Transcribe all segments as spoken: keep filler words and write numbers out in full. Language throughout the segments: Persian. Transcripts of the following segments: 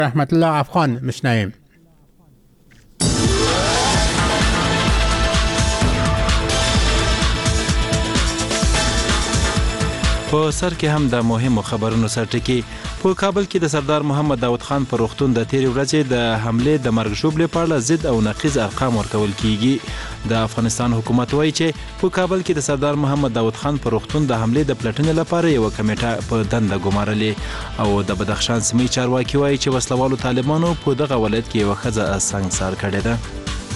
رحمت الله افغان میشنویم. په سر کې هم د مهمو خبرونو سرټکی. په کابل کې د سردار محمد داود خان پر روغتون د تیرې ورځې د حمله د مرګ ژوبلې په اړه ضد او نقیض ارقام ورکول کیږي. د افغانستان حکومت وایي چې په کابل کې د سردار محمد داود خان پر روغتون د حمله د پلټنې لپاره یو کمیټه په دنده ګمارلې او د بدخشان سیمې چارواکي وایي چې وسلوالو طالبانو په دغه ولایت کې یو ښځه سنګسار کړې ده.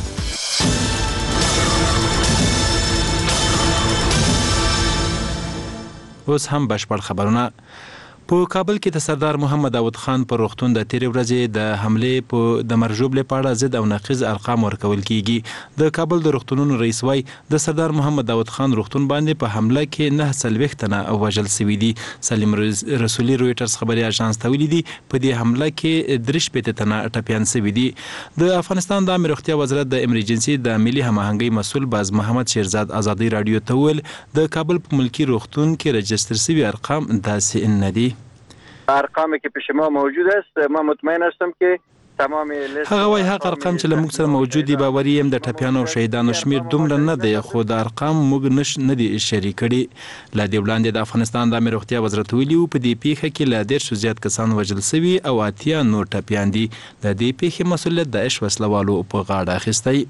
اوس هم بشپړ خبرونه. په کابل کې د سردار محمد داود خان پر روغتون د تیرې ورځې د حملې په د مرجوبلې په اړه ضد او نقیض ارقام ورکول کیږي. د کابل د روغتونونو رئیس وای د سردار محمد داود خان روغتون باندې په حمله کې نه څلوېښت تنه وژل شوي دي. سلیم رسولي رویټرز خبري اژانس ته ویلي دي په دې حمله کې درې شپېته تنه ټپیان شوي دي. د افغانستان د عامه روغتیا وزارت د امرجنسي د ملي هماهنګۍ مسؤل باز محمد شیرزاد ازادي رادیو ته ویل د کابل په ملکی روغتون کې رجستر شوي ارقام داسې نه دي. ارقامی که پیش ما موجود است ما مطمئن هستم که تمام هغه وای هغه ارقام چې لموږ سره موجود دي باوري يم د ټپیانو او شهیدانو شمیر دومره نه دی خو د ارقام موږ نش نه دي شریک کړي. لا دی وړاندې د افغانستان د عامه روغتیا وزارت ویلي په دې پیښه کې لا ډېر شو زیات کسان وژل شوي او اتیا نور ټپیان دي. د دې پیښې مسؤلیت د عش وسلوالو په غاړه اخیستی.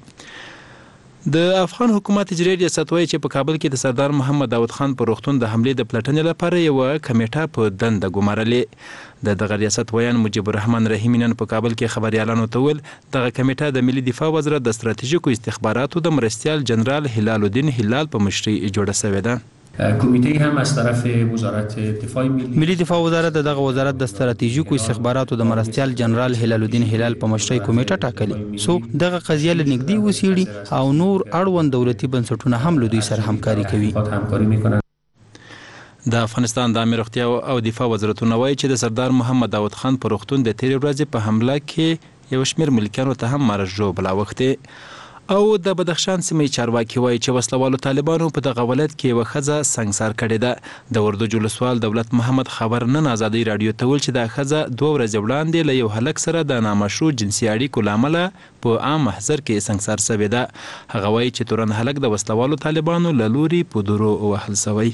د افغان حکومت اجرایي ریاست وایي چې په کابل کې د سردار محمد داود خان پر روغتون د حملې د پلټنې لپاره یو کمیټه په دنده ګمارلې. د دغه ریاست ویان مجيب الرحمن رحیمي نن په کابل کې خبريالانو ته ویل دغه کمیټه د ملي دفاع وزارت د ستراتیژیکو استخباراتو د مرستیال جنرال هلال الدین هلال په مشرۍ جوړه شوې ده. کمیته هم از طرف وزارت دفاع ملی ملي دفاع وزارت دغه وزارت د ستراتیژیکو استخباراتو د مرستیال جنرال هلال الدین هلال په مشرۍ کمیټه ټاکلې سو دغه قضیه لنګدي وسیړي او نور اړوند دولتي بنسټونه هم له دوی سره همکاري کوي. همکاري میکنن. د افغانستان د عامه روغتیا او دفاع وزارتونه وایي چې د سردار محمد داود خان پر روغتون د تیرې ورځې په حمله کې یو شمېر ملکیانو ته هم مرګ ژوبله اوښتې. او د بدخشان سیمې چارواکي وایي چې وسلوالو طالبانو په دغه ولایت کې یوه ښځه سنګسار کړې ده. د وردوج ولسوال دولت محمد خبر نن ازادۍ راډیو ته ویل چې دا ښځه دوه ورځې وړاندې له یو هلک سره د نامشروع جنسي اړیکو له امله په عام محضر کې سنګسار شوې ده. هغه وایي چې تورن هلک د وسلوالو طالبانو له لوري په درو وهل شوی.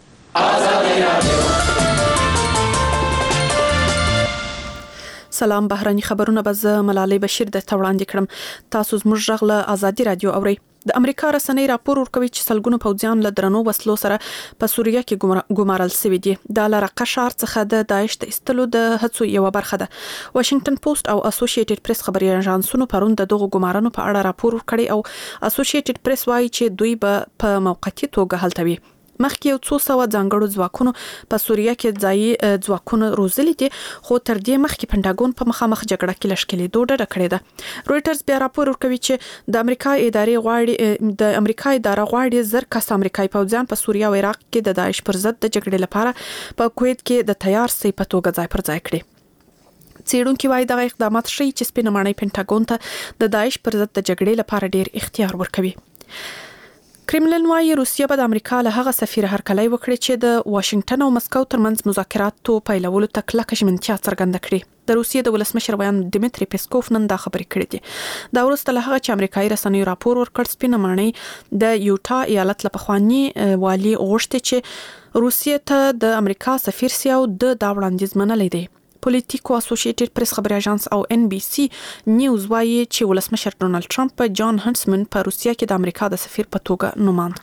سلام بهراني خبرونه به زه ملالۍ بشیر د توړاندې کړم. تاسو زموږ غږ له ازادي رادیو اورئ. د امریکا رسنۍ راپور ورکوي چې سلګونو پوځیان له درنو وسلو سره په سوریه کې ګمارل شوي دي. دا له رقه ښار څخه د داعش د ایستلو د هڅو یوه برخه ده. واشنگټن پوسټ او اسوسییټډ پریس خبري اژانسونو پرون د دغو ګمارنو په اړه راپور ورکړی او اسوسییټډ پریس وایي چې دوی به په موقتی توګه هلته وي. مخکې یو څو سوه ځانګړو ځواکونو په سوریه کې ځایي ځواکونه روزلي دي خو تر دې مخکې پنټاګون په مخامخ جګړه کې لشکلېدو ډډه کړې ده. رویټرز بیا راپور ورکوي چې د امریکا ادارې غواړي د امریکا اداره غواړي زر کس امریکایي پوځیان په سوریه او عراق کې د داعش پر ضد د جګړې لپاره په کویت کې د تیار سي په توګه ځای پر ځای کړي. څېړونکي وایي دغه اقدامات ښیي چې سپینه ماڼۍ پنټاګون ته د داعش پر ضد د جګړې لپاره ډیر اختیار ورکوي. کرملن وايي روسیه به د امریکا له هغه سفیر هرکلی وکړي چې د واشنگټن او مسکو ترمنځ مذاکراتو پیلولو ته کلکه ژمنتیا څرګنده کړي. د روسیې د ولسمشر ویان دمیتری پیسکوف نن دا خبرې کړې دي. دا وروسته له هغه چې امریکایي رسنیو راپور ورکړ سپینه ماڼۍ د یوټا ایالت له پخواني والي غوښتي چې روسیې ته د امریکا سفیر سي او د دا وړاندیز منلی دی. پولیټیکو اسوسییټډ پریس خبري اژانس او ان بي سي نیوز وايي چې ولسمشر ډونالد ټرمپ جان هنسمن په روسیه کې د امریکا د سفیر په توګه نوماند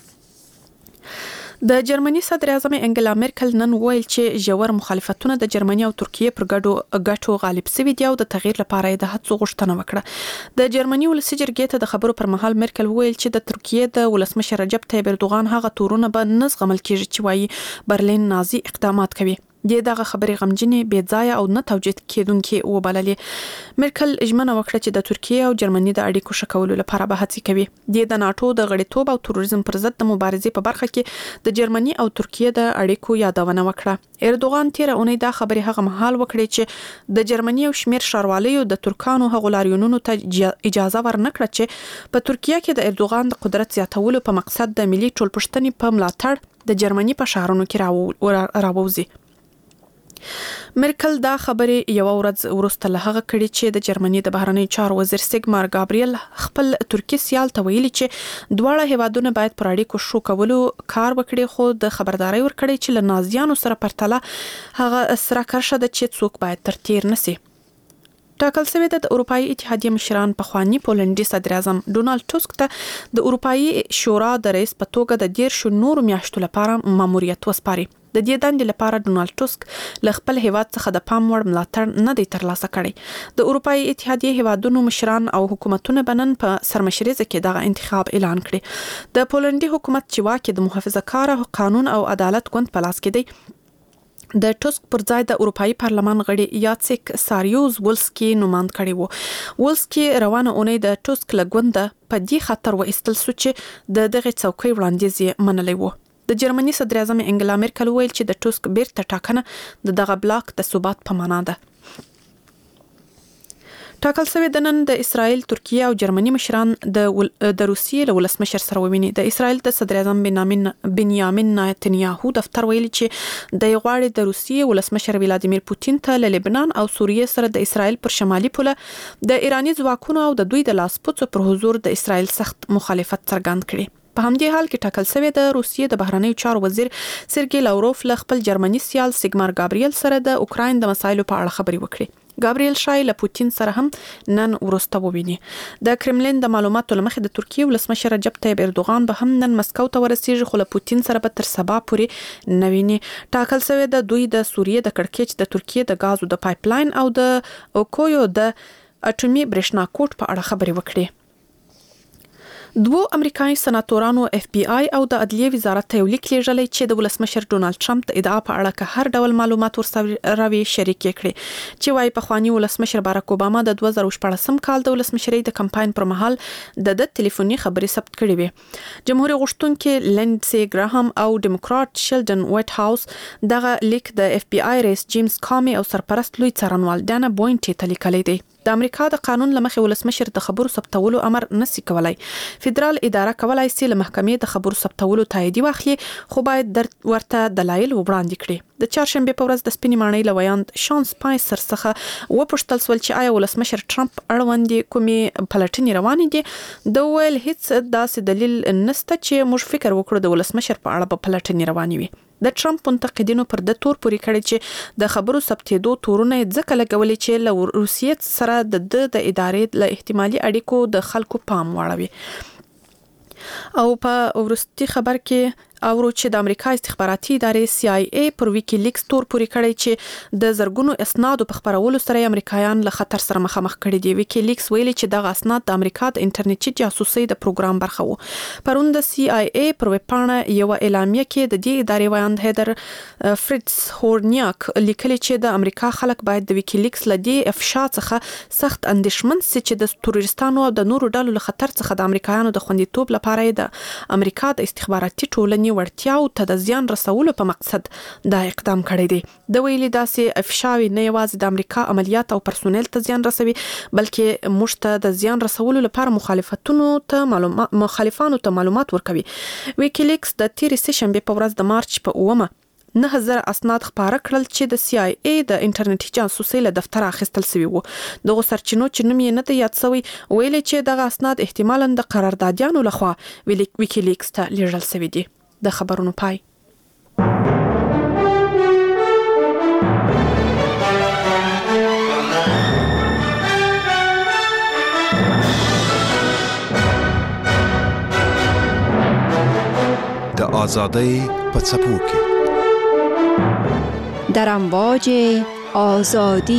کړي. د جرمني صدر اعظم انګلا مرکل نن ویل چې ژور مخالفتونه د جرمني او ترکیه پر ګډو ګټو غالب شوي دي او د تغییر لپاره د هڅو غوښتنه وکړه. د جرمني ولسي جرګې ته د خبرو پر مهال مرکل ویل چې د ترکیه د ولسمشر رجب طیب اردوغان هغه تورونه به نه زغمل کیږي چې وايي برلین نازي اقدامات کوي. د دغه خبرې غمجنې بې ځایه او نه توجیه کېدونکې وبللې. مرکل ژمنه وکړه چې د ترکیه او جرمني د اړیکو ښه کولو لپاره به هڅې کوي. د ناتو د غړیتوب او تروریزم پر ضد د مبارزې په برخه کې د جرمني او ترکیه د اړیکو یادونه وکړه. اردوغان تیر اونۍ دا خبرې هغه مهال وکړې چې د جرمني او شمیر ښاروالیو د ترکانو هغو لاریونونو ته اجازه ورنکړه چې په ترکیه کې د اردوغان د قدرت زیاتولو په مقصد د ملي ټولپوښتنې په ملاتړ د جرمني په ښارونو کې راووځي. مرکل دا خبرې یو ورځ وروسته له هغه کړي چې د جرمني د بهرنی چارو وزیر سیګمار گابریل خپل ترکی سیال ته ویلي چې دواړه هیوادونه باید پر اړیکو شو کولو کار وکړي، خو د خبرداري ورکړي چې له نازیانو سره پرتله هغه سره کرشه د چې څوک باید تر تیر نسی. ټاکل شوی د اروپאי اتحادیه مشران په خواني پولنډي صدر اعظم ډونالد ټسک ته د اروپאי شورا د رئیس په توګه د ډیر شو نور میاشتو لپاره ماموریت وسپاري. د دې دندې لپاره ډونالد ټسک له خپل هیواد څخه د پام وړ ملاتړ نه دی ترلاسه کړی. د اروپאי اتحادیه هیوادونو مشران او حکومتونه بنن په سرمشریزه کې دغه انتخاب اعلان کړی. د پولنډي حکومت چې واکې د محافظه کار قانون او عدالت ګوند په لاس کې دی، د ټسک پر ځای د اروپאי پارلمان غړي یاڅیک ساریوز ولسکي نوماند کړي وو. ولسکي روانه اونۍ د ټسک لګوند په دې خطر و استل سو چې د دغه څوکۍ وړاندیز یې منلې وو. د جرمني صدر اعظم انګلا مرکل ویل چې د ټسک بیرته ټاکنه د دغه بلاک د ثبات په معنا ده. ټاکل شوی د نن د اسرائیل، ترکیه او جرمني مشران د د روسیې له ولسمشر سره وویني. د اسرائیل د صدر اعظم بنیامین بنیامین نتنیاهو دفتر ویلي چې د غواړي د روسیې ولسمشر ولادیمیر پوتین ته له لبنان او سوریې سره د اسرائیل پر شمالي پوله د ایراني ځواکونو او د دوی د لاسپوڅو پر حضور د اسرائیل سخت مخالفت څرګند کړي. په همدې حال کې ټاکل شوی د روسیې د بهرنیو چارو وزیر سرګی لاوروف له خپل جرمني سیال سیګمار گابریل سره د اوکراین د مسایلو په اړه خبرې وکړي. گابریل شای له پوتین سره هم نن ورسته وویني. د کرملین د معلوماتو لمخې د ترکیه ولسمشر رجب طیب اردوغان به هم نن مسکو ته ورسیږي، خو له پوتین سره به تر سبا پورې نه ویني. ټاکل شوی د دوی د سوریې د کړکېچ، د ترکیه د غازو د پایپلاین او د اوکویو د اټومي برېښنا کوټ په اړه خبرې وکړي. دوه امریکایي سناتورانو اف بی آی او د عدلیه وزارت ته یو لیک لیږلی چې د ولسمشر ډونالد ټرمپ د ادعا په اړه که هر ډول معلومات ورسره راوي شریک کړي، چې وايي پخوانی ولسمشر باراک اوباما د دوه زره شپږم کال د ولسمشرۍ د کمپاین پر مهال د د ټلیفوني خبرې ثبت کړې وي. جمهوریت غوښتونکي لینډسي ګراهام او ډیموکرات شیلډن وایټ هاوس دغه لیک د اف بی آی رئیس جیمز کامي او سرپرست لوی څارنوال ډانا بوینټي ته لیکلی دی. د امریکا د قانون لمخې ولسمشر د خبرو ثبتولو امر نسی کولای. فدرال اداره کولای سي له محکمې د خبرو ثبتولو تایید واخلي، خو باید ورته دلایل وړاندې کړي. د چهارشنبه په ورځ د سپینې ماڼۍ لویاند شان سپایسر څخه وپوښتل سول چې آیا ولسمشر ټرمپ اړوند کومې پلټنې روانې دي. د ویل هیڅ داسې دلیل نشته چې موږ فکر وکړو د ولسمشر په اړه په پلټنې روانې وي. د ټرمپ منتقدینو پر د تور پوري کړي چې د خبرو ثبتېدو تورونه ځکه لګولې چې له روسیې سره د د ادارې له احتمالي اړیکو د خلکو پام واړوي. او په ورستي خبر کې اورو چې د امریکا استخباراتي ادارې سی آی ای پر ویکی لیکس تور پوري کړی چې د زرګونو اسنادو په خبرولو سره امریکایان له خطر سره مخامخ کړي دي. ویکی لیکس ویلي چې دغه اسناد د امریکا د انټرنیټي جاسوسي د پروګرام برخه وو. پرون د سی آی ای پر وپاڼه یو اعلامیه کې د دې ادارې وایند هیدر فریټس هورنیاک لیکلي چې د امریکا خلک باید د ویکی لیکس لدی افشا څخه سخت اندېښمن سي چې د تروریستانو او د نورو ډلو له خطر څخه د امریکایانو د خوندیتوب لپاره د امریکا د استخباراتي ټولنې وړتیاو ته د زیان رسولو په مقصد دا اقدام کړی دی. د ویلي داسې افشاوي نه یوازې د امریکا عملیات او پرسونل ته زیان رسوي، بلکې موږ ته د زیان رسولو لپاره مخالفتونو ته معلومات مخالفانو ته معلومات ورکوي. ویکیلیکس د تیرې سهشنبه په ورځ د مارچ په اومه نه هزار اسناد خپاره کړل چې د سی آی ای د انټرنیټي جاسوسي له دفتر اخیستل شوی وو. دغه سرچینو چې نوم یې نه دی یاد شوی ویلي چې دغه اسناد احتمالاً د قراردادیانو لخوا ویکیلیکس ته لیږل شوی دي. د خبرونو پای. د آزادۍ په څپو کې در امواج آزادی.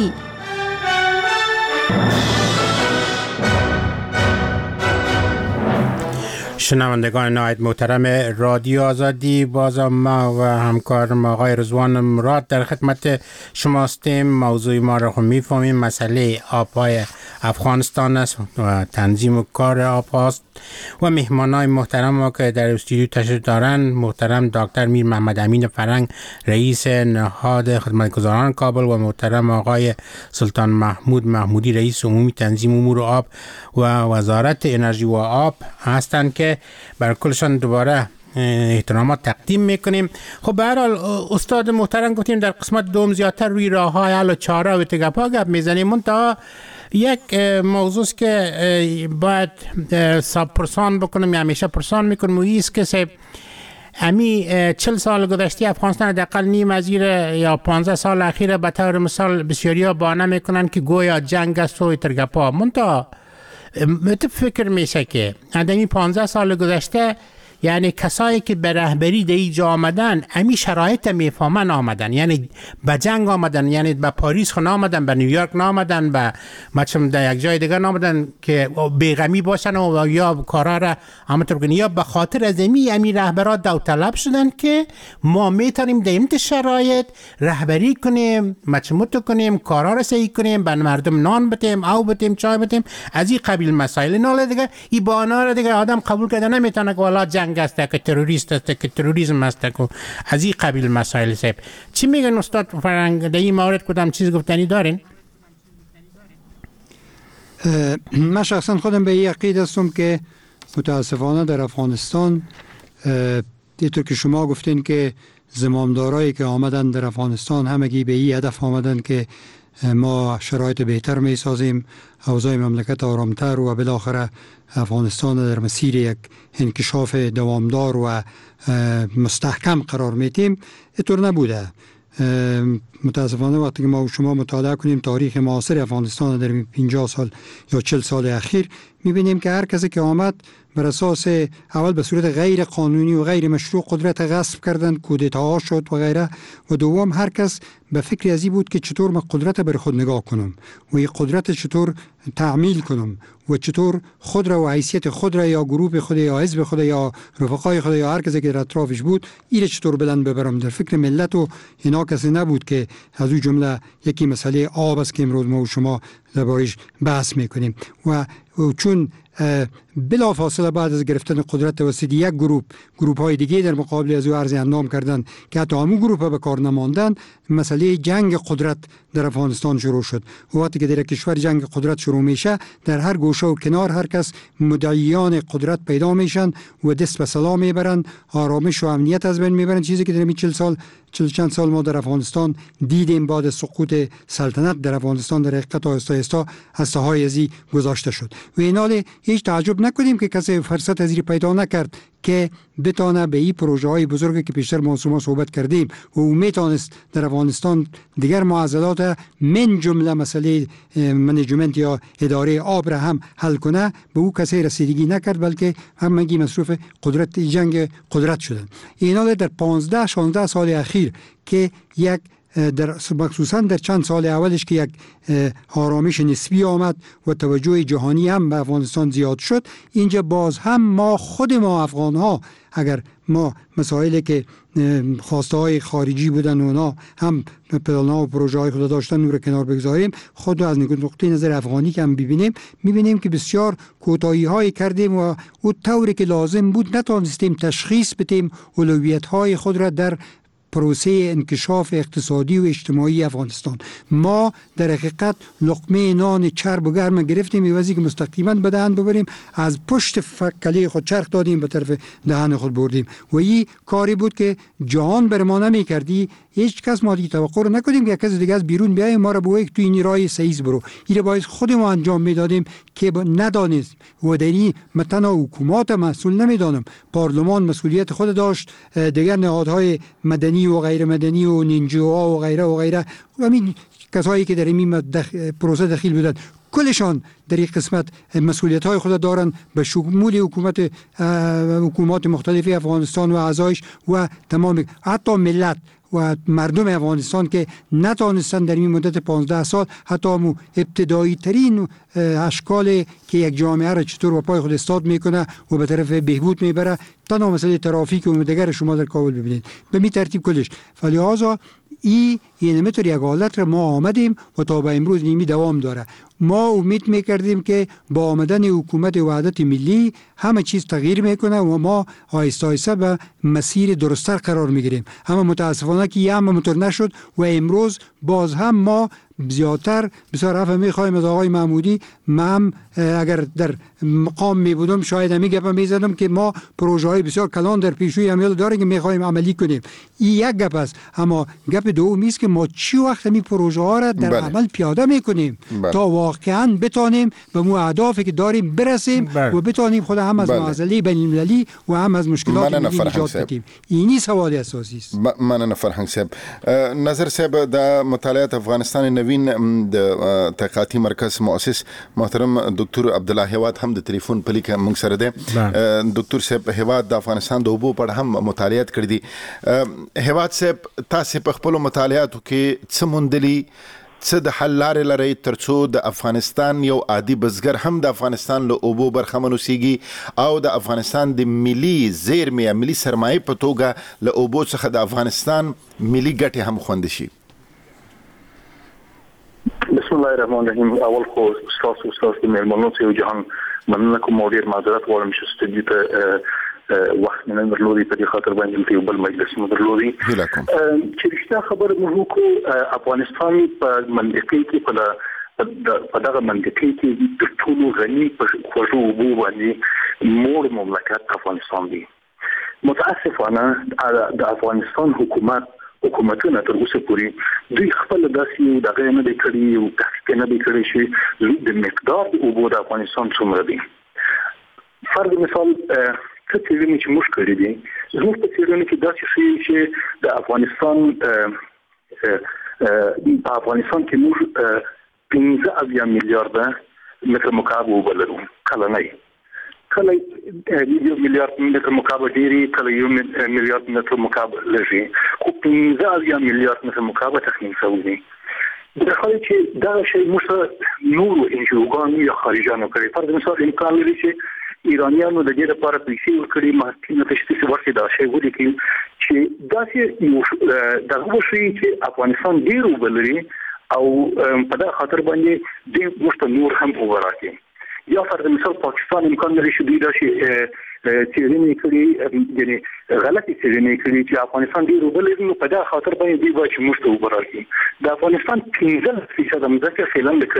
شنوندگان نهایت محترم رادیو آزادی، باز ما و همکارم آقای رضوان مراد در خدمت شما هستیم. موضوع ما را میفهمیم، مسئله آبهای افغانستان است و تنظیم و کار آبهاست و مهمانای محترم ما که در استودیو تشریف دارند، محترم دکتر میر محمد امین فرنگ رئیس نهاد خدمتگزاران کابل و محترم آقای سلطان محمود محمودی رئیس عمومی تنظیم امور آب و وزارت انرژی و آب هستند که بر کلشان دوباره احترامات تقدیم میکنیم. خب به هر حال استاد محترم گفتیم در قسمت دوم زیادتر روی راه‌های حل و چاره و تگپا گپ میزنیم. منتها یک موضوع که باید ساب پرسان بکنم یا همیشه پرسان میکنم و ایست که سب امی چل سال گذشته افغانستان دقیقا نیم از یا پانزده سال اخیر به طور مثال بسیاری ها بانه میکنن که گویا جنگ است و ترگپا. منتها متفکر میشه که اندمی پانزده سال گذشته یعنی کسایی که به رهبری در اینجا آمدن امی شرایط میفهمن آمدن، یعنی به جنگ آمدن، یعنی به پاریس خونه آمدن، به نیویورک نامدن، به مچم در یک جای دیگر نامدن که بیغمی باشن و یا کارا را همونطور کنن، یا به خاطر از امی امی رهبرات داوطلب شدن که ما میتونیم در این شرایط رهبری کنیم، مچموت کنیم، کارا را صحیح کنیم، به مردم نان بدیم، او بدیم، چای بدیم، از این قبیل مسائل. نه دیگه این بهانه را دیگه آدم قبول کرده نمیتونه که والا جنگ است که تروریست است که تروریسم است که از این قبیل مسائل. صاحب چی میگن استاد فرنگ در این مورد؟ کدام چیز گفتنی دارین؟ من شخصا خودم به این عقیده هستم که متاسفانه در افغانستان دیطور که شما گفتین که زمامدارایی که آمدن در افغانستان همگی به این هدف آمدن که ما شرایط بهتر می سازیم، اوضاع مملکت آرامتر و بالاخره افغانستان در مسیر یک انکشاف دوامدار و مستحکم قرار میتیم. اینطور نبوده. متاسفانه وقتی که ما و شما مطالعه کنیم تاریخ معاصر افغانستان در پنجاه سال یا چهل سال اخیر، میبینیم که هر کسی که آمد بر اساس اول به صورت غیر قانونی و غیر مشروع قدرت غصب کردند، کودتاها شد و غیره، و دوم هر کس به فکر ازی بود که چطور من قدرت بر خود نگاه کنم و این قدرت چطور تعمیل کنم و چطور خود را و حیثیت خود را یا گروه خود یا حزب خود یا رفقای خود یا هر کسی که در اطرافش بود ایره چطور بلند ببرم. در فکر ملت و اینا کسی نبود که از اون جمله یکی مسئله آب است که امروز ما و شما دربارش بحث میکنیم. و چون بلا فاصله بعد از گرفتن قدرت توسط یک گروه گروه های دیگه در مقابل از او عرض اندام کردن که حتی همون گروه ها به کار نماندن، مسئله جنگ قدرت در افغانستان شروع شد. و وقتی که در کشور جنگ قدرت شروع میشه در هر گوشه و کنار هر کس مدعیان قدرت پیدا میشن و دست به سلام میبرن، آرامش و امنیت از بین میبرن، چیزی که در این چهل سال چهل چند سال ما در افغانستان دیدیم. بعد سقوط سلطنت در افغانستان در حقیقت آهسته آهسته هسته های ازی گذاشته شد. و اینال هیچ تعجب نکنیم که کسی فرصت از این پیدا نکرد که بتانه به این پروژه های بزرگی که پیشتر ما شما صحبت کردیم و او میتونست در افغانستان دیگر معضلات من جمله مسئله منیجمنت یا اداره آب را هم حل کنه، به او کسی رسیدگی نکرد، بلکه همگی مصروف قدرت جنگ قدرت شدن. اینا در پانزده شانزده سال اخیر که یک در مخصوصا در چند سال اولش که یک آرامش نسبی آمد و توجه جهانی هم به افغانستان زیاد شد، اینجا باز هم ما خود ما افغان ها اگر ما مسائلی که خواسته های خارجی بودن اونا هم پلان ها و پروژه های خود داشتن اون رو کنار بگذاریم، خود از نقطه نظر افغانی که هم ببینیم میبینیم که بسیار کوتاهی های کردیم و اون طوری که لازم بود نتونستیم تشخیص بدیم اولویت های خود را در پروسه انکشاف اقتصادی و اجتماعی افغانستان. ما در حقیقت لقمه نان چرب و گرم گرفتیم، میوازی که مستقیما به دهن ببریم، از پشت فکلی خود چرخ دادیم به طرف دهن خود بردیم و این کاری بود که جهان بر ما نمی کردی. هیچ کس ما دیگه توقع رو نکنیم که یک کس دیگه از بیرون بیایم ما رو بگه تو این راه صحیح برو. این باید خود ما انجام میدادیم که ندانست و در این متن حکومت مسئول نمیدانم، پارلمان مسئولیت خود داشت، دیگر نهادهای مدنی و غیر مدنی و نینجوها و غیره و غیره، همین کسایی که در این پروسه دخیل بودن کلشان در این قسمت مسئولیت های خود دارن به شمول حکومت حکومات مختلفی افغانستان و اعضایش و تمام حتی ملت و مردم افغانستان که نتانستن در این مدت پانزده سال حتی مو ابتدایی ترین اشکال که یک جامعه را چطور با پای خود استاد میکنه و به طرف بهبود میبره، تنها مسئله ترافیک و دیگر شما در کابل ببینید به می ترتیب کلش. فلهذا این این متر یک حالت را ما آمدیم و تا به امروز نیمی دوام داره. ما امید میکردیم که با آمدن حکومت وحدت ملی همه چیز تغییر میکنه و ما آهسته آهسته به مسیر درستر قرار میگیریم، اما متاسفانه که یه هم همونطور نشد و امروز باز هم ما زیادتر بسیار عفو میخوایم از آقای محمودی. من اگر در مقام می بودم شاید همی گپ میزدم که ما پروژه های بسیار کلان در پیشروی عمل داریم که میخوایم عملی کنیم. این یک گپ است، اما گپ دومی است که ما چی وقت می پروژه ها را در بله. عمل پیاده میکنیم بله. تا واقعا بتانیم به مو اهدافی که داریم برسیم بله. و بتانیم خود هم از بله. معضله بین المللی و هم از مشکلات ملی نجات بدیم. اینی سوال اساسی است. مننه فرهنگ صاحب. نظر صاحب د مطالعات افغانستان نوین د تحقیقاتي مرکز مؤسس محترم دکتور عبدالله هیواد هم د ټلیفون په لیکه موږ سره دی. دکتور صاحب هیواد د افغانستان د اوبو په اړه هم مطالعات کړي دي. هیواد صاحب تاسو په خپل مطالعاتو کې څه موندلي، څه د حل لارې لرئ ترڅو د افغانستان یو عادي بزګر هم د افغانستان له اوبو برخمن اوسیږي او د افغانستان د ملي زیرمې یا ملي سرمایې په توګه له اوبو څخه د افغانستان ملي ګټې هم خوندي شي؟ بسم الله الرحمن الرحیم. اول خو ستاسو ستاسو د مېلمنو څخه جهان مننه کوم او ډېر معذرت غواړم چې ستاسو ته وخت نه درلودي په دې خاطر باندې یو بل مجلس مو درلودي. چې رښتیا خبره مو کو افغانستان په منطقي کې په په دغه منطقي کې د ټولو غني په خوږو اوبو باندې مور مملکت افغانستان دی. متاسفانه د افغانستان حکومت حکومتونه تر اوسه پورې دوی خپل داسې دغه نه دی کړی او تحقیق نه دی کړی چې د مقدار د اوبو د افغانستان څومره دی. فرض مثال څه څېړنې چې موږ کړي دي، زموږ په څېړنه کې داسې ښیي چې د افغانستان په افغانستان کې موږ پنځه اویا میلیارده متر مکعب اوبه لرو کلنۍ. کله یو میلیارد متر مکعب ډېری، کله یو میلیارد متر مکعب لږی، خو پنځه اویا میلیارد متر مکعب تخمین شوی دی. د حال چې دا شی موږ نورو انجوګانو یا خارجانو کړی. فرض مثال امکان لري چې ایرانیانو د دې لپاره پیسې ورکړي، محصلینو ته چې ورکړي دا شی ولیکي چې داسې یو دغه وشي چې افغانستان ډېر اوبه لري او په دغه خاطر باندې دوی موږ ته نور هم اوبه راکړي. یا فرض مثال پاکستان امکان لري چې دوی داسې څېړنې کړي، یعنی غلطې څېړنې کړي چې افغانستان ډېر اوبه لري، نو په دغه خاطر باندې دوی باید چې موږ ته اوبه راکړي. د افغانستان پنځلس فیصده مځکه فعلا د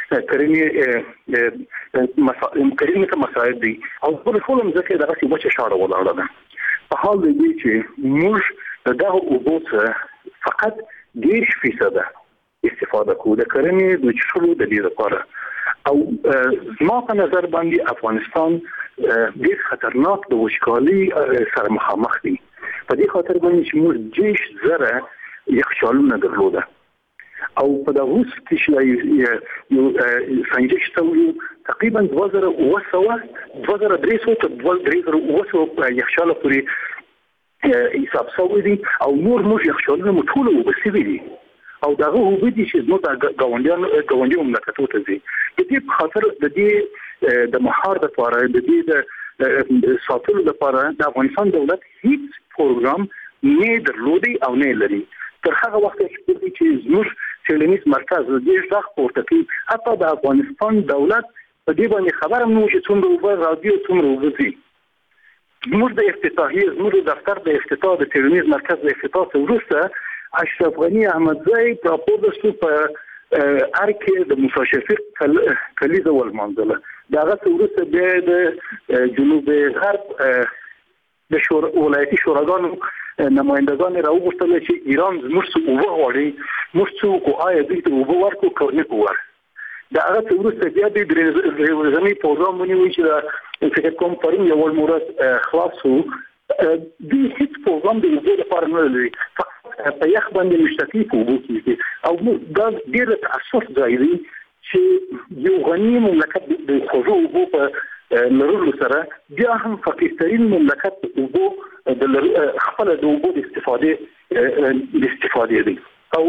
کرنې کرنې ته مساعد دي او په ټوله مځکه دغسې وچه شاړه ولاړه ده. په حال د دې چې موږ د دغه اوبو څخه فقط دېرش فیصده استفاده کوو د کرنې د څښلو د دې لپاره. او زما په نظر باندې افغانستان ډېر خطرناک د وچکالۍ سره مخامخ دی. په دې خاطر باندې چې موږ دېرش زره یخچالونه درلوده او په دغه وخت کې چې یو سنجش شوی تقریبا دوه زره اوه سوه دوه زره درې سوه تر دوه زره اوه سوه یخچاله پورې حساب شوی دي او نور موږ یخچالونه مو ټول اوبه سوي دي او دغه اوبه دي چې زموږ د ګاونډیانو ګاونډي مملکتونو ته ځي. د دې په خاطر د دې د مهار لپاره د دې د ساتلو لپاره د افغانستان دولت هیڅ پروګرام نه درلودي او نه لري. تر هغه وخت چې زموږ څېړنیز مرکز د دې ځخ پورته کوي، حتی د افغانستان دولت په دې باندې خبره نه و چې څومره اوبه راځي او څومره اوبه ځي. زموږ د افتتاحیې زموږ دفتر د افتتاح د څېړنیز مرکز د افتتاح څخه وروسته اشرف غنی احمدزی راپور شو په ارکه د موسی شفیق کلیزه ولمنځله. دغه وروسته بیا د جنوب غرب د شور ولایتي شوراګانو نمایندگان راوغوښتل چې ایران زموږ څخه اوبه غواړي، موږ څوک آیا دوی ته اوبه ورکړو که نه ورکړو. د هغه وروسته بیا د ورځني پروګرام ونیوي چې فکر کوم پرون یو ورځ خلاص شو. دوی هیڅ پروګرام د اوبو لپاره نه لري، په یخ باندې مشتکی په اوبو کې او موږ دا ډېر تاسف ځای دی چې یو غني مملکت د خوږو اوبو په لرلو سره بیا هم فقیرترین مملکت د اوبو د خپل د اوبو د استفادې د استفادې دی او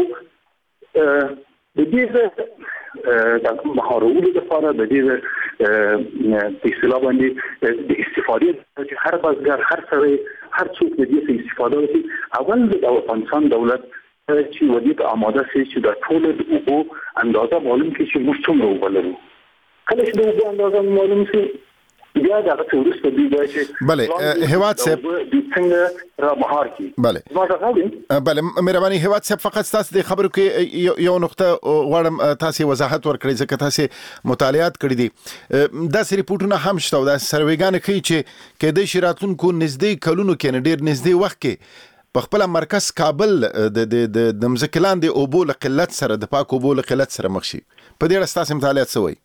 د دې د مهارولو لپاره د دې په اصطلاح باندې د استفادې چې هر بازار هر سره هر څوک د دې استفاده وکړي. اول د افغانستان دولت چې ودی ته آماده سي چې د ټول د اوبو اندازه معلوم کړي چې موږ څومره اوبه لرو. کله چې د اوبو اندازه معلوم سي بیا دا څه ورسته دی چې بله هواد صاحب څنګه را مهار کی. بله بله مهرباني هواد صاحب فقط تاسو د خبرو کې یو نقطه غواړم تاسو وضاحت ورکړئ ځکه تاسو مطالعات کړی دي. دا سری ریپورتونه هم شته او دا سرویګان کوي چې کېدای شي راتلونکو نږدې کلونو کې نه ډیر نږدې وخت کې په خپل مرکز کابل د د د مزکلان د اوبو له قلت سره د پاک اوبو له قلت سره مخ شي. په دې اړه تاسو مطالعات څه وایي؟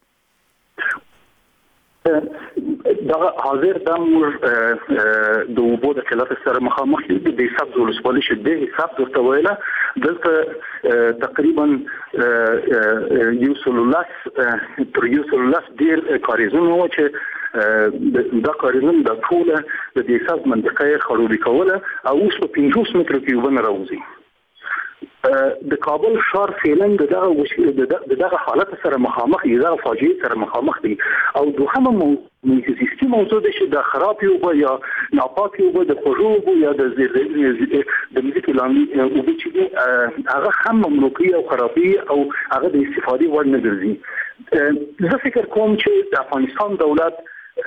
دا حاضر د موږ د اوبو د قلت سره مخامخ دي. د حساب ولسوالۍ چې د حساب درته ویله دلته تقریبا یو سلولاس تر یو سلولاس ډیر کاریزونه و چې دا کاریزونه د ټوله د حساب منطقه خړوبي کوله او اوس په پنځوس متر کې ونه راوځي. د کابل ښار فعلا دغه دغه حالت سره مخامخ دی، دغه فاجعه سره مخامخ دی. او دوهمه موضوع موضوع د د خراب اوبه یا ناپاک اوبه د خوږو اوبه یا د د مځکې لاندې اوبه چې هغه هم مملوکي او خرابي او هغه د استفادې وړ نه ګرځي. زه فکر کوم چې د افغانستان دولت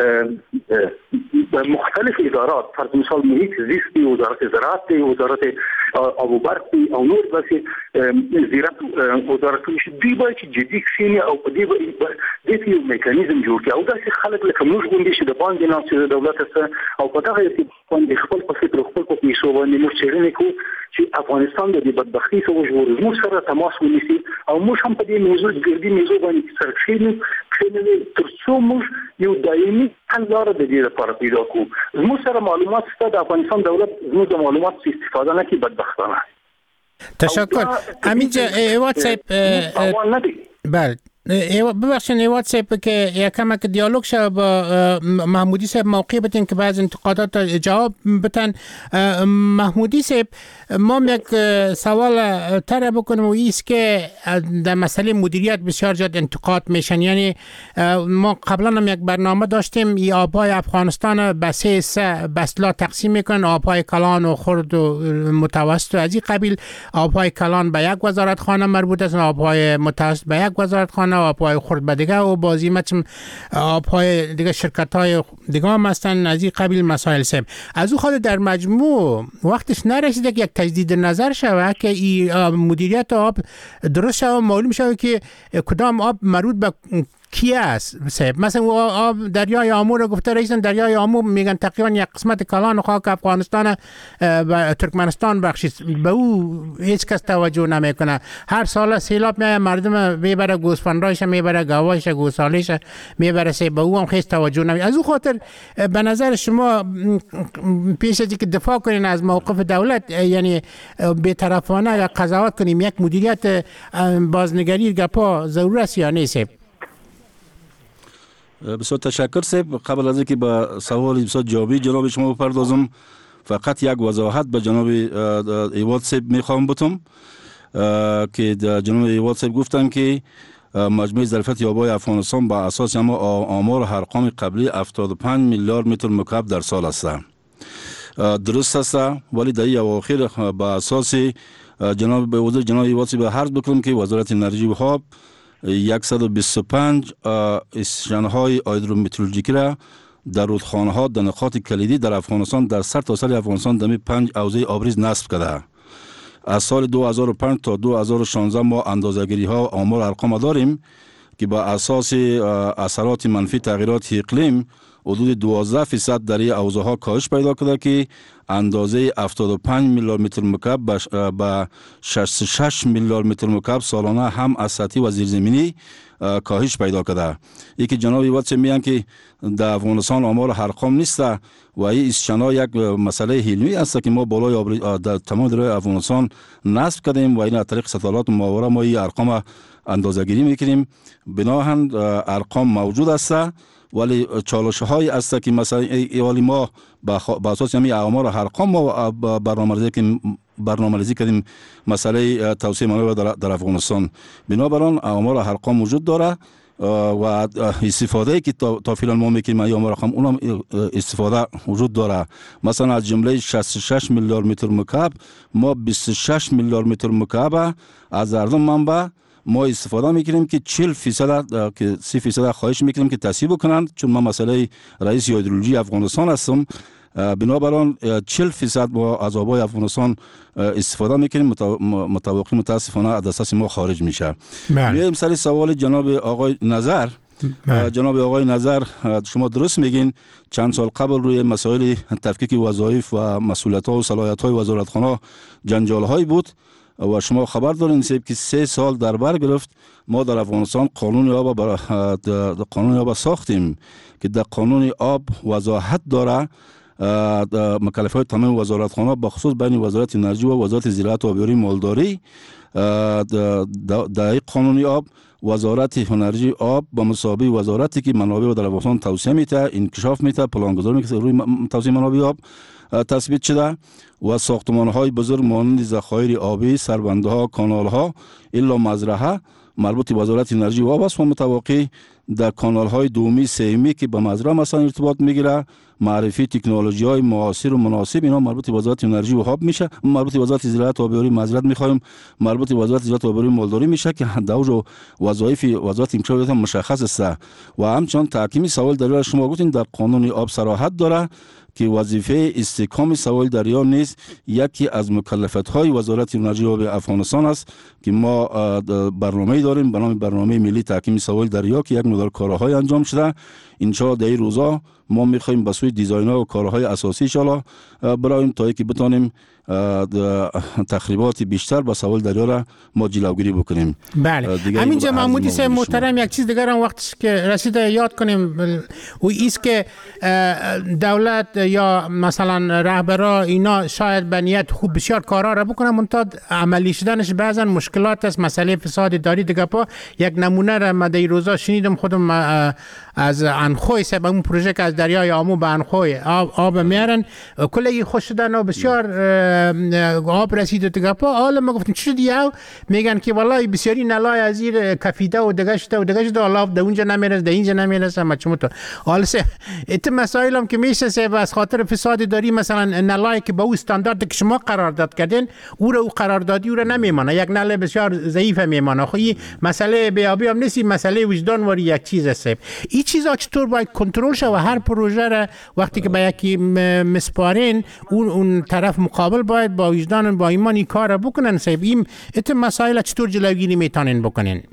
مختلف ادارات فرض مثال محیط زیست دی، وزارت زراعت دی، وزارت آب و برق دی او نور داسې زیرت وزارتونه چې دوی باید چې جدي کښېني او په دې دې یو میکانیزم جوړ کړي او داسې خلک لکه موږ غوندې چې د باندې ناست د دولت څخه او په دغه باندې خپل په فکر خپل په پیسو باندې موږ څېړنې کوو چې افغانستان د دې بدبختۍ څخه وژغوري. موږ سره تماس ونیسي او موږ هم په دې موضوع ګردي موضوع باندې سره کښېنو کښېنوي تر څو موږ یو دایمي حل لاره د دې لپاره پیدا کړو. زموږ سره معلومات شته، د افغانستان دولت زموږ د معلوماتو استفاده نه کوي بدبختانه. تشکر. امینجا هیواد صاحب بله ببخشید هیواد صاحب که یکم که دیالوگ شد با محمودی صاحب موقع بتین که بعض انتقادات جواب بتن. محمودی صاحب ما یک سوال طرح بکنم و ایست که در مسئله مدیریت بسیار زیاد انتقاد میشن. یعنی ما قبلا هم یک برنامه داشتیم ای آبهای افغانستان به سه سه بسلا تقسیم میکنن، آبهای کلان و خرد و متوسط و از این قبیل. آبهای کلان به یک وزارت خانه مربوط است، آبهای متوسط به یک وزارت خانه و آبهای خرد به دیگه و بازی مچم آبهای دیگه شرکت های دیگه هم هستن از این قبیل مسائل سیم. از او خود در مجموع وقتش نرسیده که یک تجدید نظر شود که این مدیریت آب درست شود و معلوم شود که کدام آب مربوط به کی است. صاحب مثلا آب دریای آمو رو گفته رئیس دریای آمو میگن تقریبا یک قسمت کلان و خاک افغانستان و ترکمنستان بخشید، به او هیچ کس توجه نمیکنه. هر سال سیلاب میاد مردم میبره گوسفندایش میبره گاوایش گوسالیش میبره سه، به او هم خیلی توجه نمیکنه. از او خاطر به نظر شما پیش از اینکه دفاع کنین از موقف دولت یعنی بی‌طرفانه یا قضاوت کنیم یک مدیریت بازنگری گپا ضرور است یا نیست؟ بسیار تشکر صاحب. قبل از اینکه به سوال بسیار جوابی جناب شما بپردازم فقط یک وضاحت به جناب ایواد صاحب میخوام بتم که جناب ایواد صاحب گفتن که مجموع ظرفیت آبهای افغانستان با اساس اما آمار و ارقام قبلی هفتاد و پنج میلیارد متر مکعب در سال است. درست است، ولی در اواخر با اساس جناب به وزیر جناب ایواد صاحب عرض بکنم که وزارت انرژی و آب صد و بیست و پنج استشانهای هیدرومترولوژیکی را در رودخانه ها در نقاط کلیدی در افغانستان در سرتاسر افغانستان در پنج حوزه آبریز نصب کرده. از سال دو هزار و پنج تا دو هزار و شانزده ما اندازه‌گیری ها آمار ارقام داریم که با اساس اثرات منفی تغییرات اقلیم حدود دوازده فیصد در این حوزه ها کاهش پیدا کرده که اندازه هفتاد و پنج میلیارد متر مکعب به شصت و شش میلیارد متر مکعب سالانه هم از سطحی و زیرزمینی کاهش پیدا کرده. یکی جناب ایواد میگن که در افغانستان آمار ارقام نیست و این استشانه یک مسئله علمی است که ما بالای در تمام درهای افغانستان نصب کردیم و این از طریق ستالات ماوره ما این ارقام اندازه‌گیری میکنیم. بناهن ارقام موجود است ولی چالش های است که مثلا ایوالی ما با اساس همین آمار و ارقام ما برنامه‌ریزی که برنامه‌ریزی کردیم مسئله توسعه منابع در, در افغانستان. بنابراین آمار و ارقام وجود داره و استفاده که تا فعلا ما میکنیم یا رقم اونم استفاده وجود داره. مثلا از جمله شصت و شش میلیارد متر مکعب ما بیست و شش میلیارد متر مکعب از اردم منبع ما استفاده میکنیم که چهل فیصد که سی فیصد خواهش میکنیم که تصویب کنند، چون ما مسئله رئیس هیدرولوژی افغانستان هستم. بنابراین چهل فیصد ما از آبای افغانستان استفاده میکنیم، متوقع متاسفانه از دسترس ما خارج میشه. میایم سر سوال جناب آقای نظر. جناب آقای نظر شما درست میگین، چند سال قبل روی مسائل تفکیک وظایف و مسئولیت ها و صلاحیت های وزارتخانه جنجال های بود و شما خبر دارین که سه سال در بر گرفت. ما در افغانستان قانون آب بر قانون آب ساختیم که در قانون آب وضاحت داره مکلف های تمام وزارتخانه بخصوص بین وزارت انرژی و وزارت زراعت و آبیاری مالداری. در قانون آب وزارت انرژی آب به مسابقه وزارتی که منابع در افغانستان توسعه میده، انکشاف میده، پلانگذاری میکنه روی توسعه منابع آب تثبیت شده و ساختمان های بزرگ مانند ذخایر آبی، سربنده ها، کانال ها الا مزرعه مربوط به وزارت انرژی و آب است و متوقع در کانال های دومی سومی که به مزرعه مثلا ارتباط میگیره، معرفی تکنولوژی های معاصر و مناسب اینا مربوط به وزارت انرژی و آب میشه. مربوط به وزارت زراعت و آبیاری معذرت میخوایم مربوط به وزارت زراعت و آبیاری مالداری میشه که دوج وظایف وزارت انکشاف مشخص است. و همچنان تحکیمی سوال دریا شما گفتین در قانون آب صراحت داره که وظیفه استحکام سوال دریا نیز یکی از مکلفیت های وزارت انرژی و آب افغانستان است که ما برنامه داریم به نام برنامه ملی تحکیم سوال دریا که یک مقدار کارهای انجام شده. ان شاء الله در این روزا ما میخوایم به سوی دیزاین ها و کارهای اساسی ان شاء الله برایم تا اینکه بتونیم تخریبات بیشتر با سوال دریا را ما جلوگیری بکنیم. بله همینجا محمودی صاحب محترم یک چیز دیگر هم وقتی که رسیده یاد کنیم و ایست که دولت یا مثلا رهبرا اینا شاید به نیت خوب بسیار کارا را بکنن منتها عملی شدنش بعضا مشکلات است، مسئله فساد اداری دیگه. پا یک نمونه را من در روزا شنیدم خودم از انخوی سه اون پروژه که از دریای آمو به انخوی آب, آب میارن کلی خوش شدن و بسیار آب رسید دیگه. پا حالا ما گفتیم چی شدی او میگن که والله بسیاری نلای از زیر کفیده و دیگه شده و دیگه شده الله در اونجا نمیرسه در اینجا نمیرسه ما چمو تو حالا سه ات مسائل هم که میشه سه از خاطر فساد اداری مثلا نلای که با او استاندارد که شما قرارداد کردین او را او قراردادی او را نمیمانه، یک نل بسیار ضعیف میمانه. خو این مسئله بیابی هم نیست، مسئله وجدان وری یک چیز است. این چیزا چطور باید کنترل شه و هر پروژه را وقتی که به یکی مسپارین اون اون طرف مقابل باید با وجدان با ایمان این کار را بکنن. صاحب این ات مسائل چطور جلوگیری میتونین بکنین؟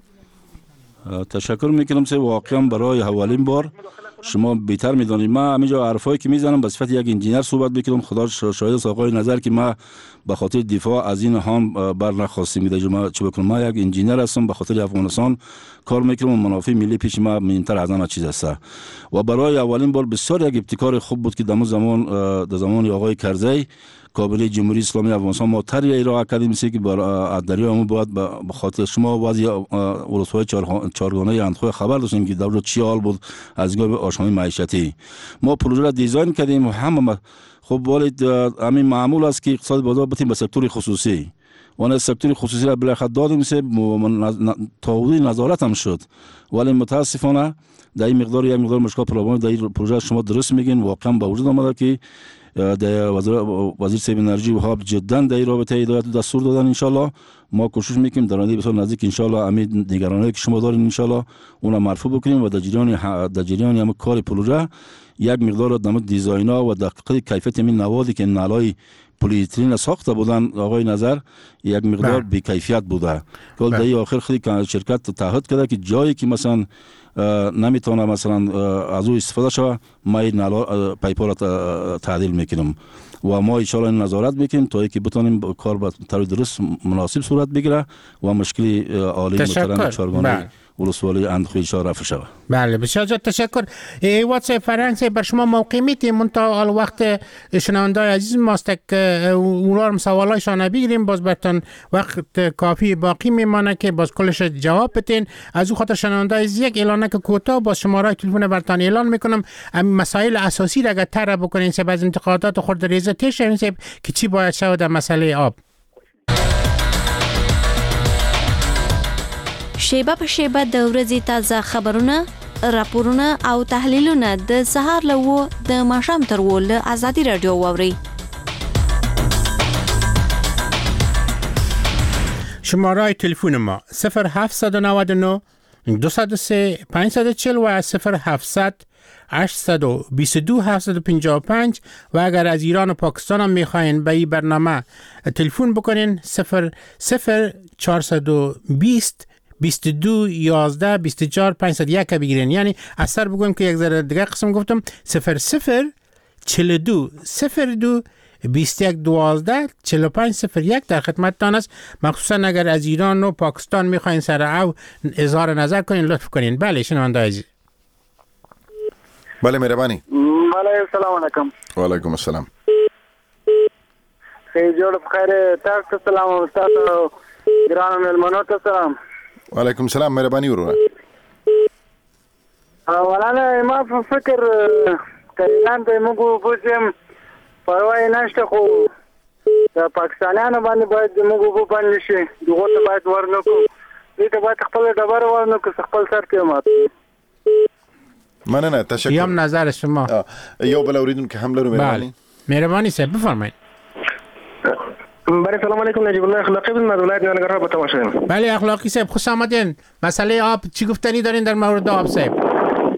تشکر میکنم سه واقعا برای اولین بار شما بهتر میدونید. ما همینجا حرفایی که میزنم به صفت یک انجینر صحبت میکنم. خدا شاهد است آقای نظر که ما به خاطر دفاع از این هم بر نخواستیم میده ما چه بکنم. ما یک انجینر هستم، به خاطر افغانستان کار میکنم و منافع ملی پیش ما مهمتر از همه چیز است. و برای اولین بار بسیار یک ابتکار خوب بود که در زمان در زمان آقای کرزی کابینه جمهوری اسلامی افغانستان ما طرح ارائه کردیم که بر دریای بود به خاطر شما وضعی ولسوالی چهارگانه اندخوی خبر داشتیم که در چی حال بود از گاه آشنایی معیشتی. ما پروژه را دیزاین کردیم و هم خب ولی همین معمول است که اقتصاد بازار بتیم به سکتور خصوصی و نه سکتور خصوصی را بالاخره دادیم سه تعهدی نظارت هم شد. ولی متاسفانه در این مقدار یک مقدار مشکل پروبلم در این پروژه شما درست میگین واقعا با وجود آمده که در وزیر صاحب انرژی و آب جدا در رابطه هدایت دستور دادن. ان شاء الله ما کوشش میکنیم در آینده بسیار نزدیک ان شاء الله امید نگرانی که شما دارین ان شاء الله اونها مرفوع بکنیم و در جریان در جریان هم کار پروژه یک مقدار در دیزاینا و دقیق کیفیت این نوادی که نالای پلی‌اتیلین ساخته بودن آقای نظر یک مقدار بی کیفیت بوده. کل در آخر خیلی شرکت تعهد کرده که جایی که مثلا نمیتونه مثلا از او استفاده شوه ما این نالا پایپا را تعدیل میکنیم و ما ان شاء الله نظارت میکنیم تا اینکه بتونیم کار به طور درست مناسب صورت بگیره و مشکلی عالی محترم چهارگانه ولسوالی اندخوی شاه رفع شود. بله بسیار تشکر. ایوات فرانسه بر شما موقع میتیم منتها وقت شنونده عزیز ماست که اونها سوالایشان بگیریم باز برتون وقت کافی باقی میمانه که باز کلش جواب بدین. از او خاطر شنونده عزیز یک اعلانه که کوتاه باز شماره تلفن برتون اعلان میکنم مسائل اساسی را اگر طرح بکنین سه باز انتقادات خود ریزه تیش که چی باید شود در مسئله آب. شیبه په شیبه د ورځې تازه خبرونه، راپورونه او تحلیلونه د سهار له و د ماښام تر و له ازادي رادیو واورئ. شماره تلفن ما صفر هفت نه نه دو صفر سه پنج چهار صفر و صفر هفتصد هشتصد و بیست و دو هفتصد و پنجاه و پنج و اگر از ایران و پاکستان هم میخواین به این برنامه تلفن بکنین صفر صفر چهارصد و بیست بیست و دو یازده بیست و چهار پنجصد و یک بگیرین. یعنی اثر بگویم که یک ذره دیگه قسم گفتم صفر صفر چهل و دو صفر دو بیست و یک دوازده چهل و پنج صفر یک در خدمتتان است. مخصوصا اگر از ایران و پاکستان میخواین سر او اظهار نظر کنین لطف کنین. بله شنونده عزیز. بله مهربانی. بله سلام علیکم. و علیکم السلام. خیر جوړ بخیر. تاسو سلام او تاسو ګران مېلمنو ته سلام. و علیکم السلام مهربانی ورونه. اولاً ما په فکر کلیان ته موږ پوښتم پروا نشته خو د پاکستانیانو باندې باید موږ په باندې شي دغه ته باید ورنکو دې ته باید خپل دبر ورنکو خپل سر کې مات. مننه تشکر. یم نظر شما. یو بل اوریدونکو هم لرو مهربانی. مهربانی صاحب بفرمایید. بله سلام علیکم. نجیب الله اخلاقی بودم از ولایت ننگرهار با تماشایم. بله اخلاقی صاحب خوش آمدین. مسئله آب چی گفتنی دارین در مورد آب صاحب؟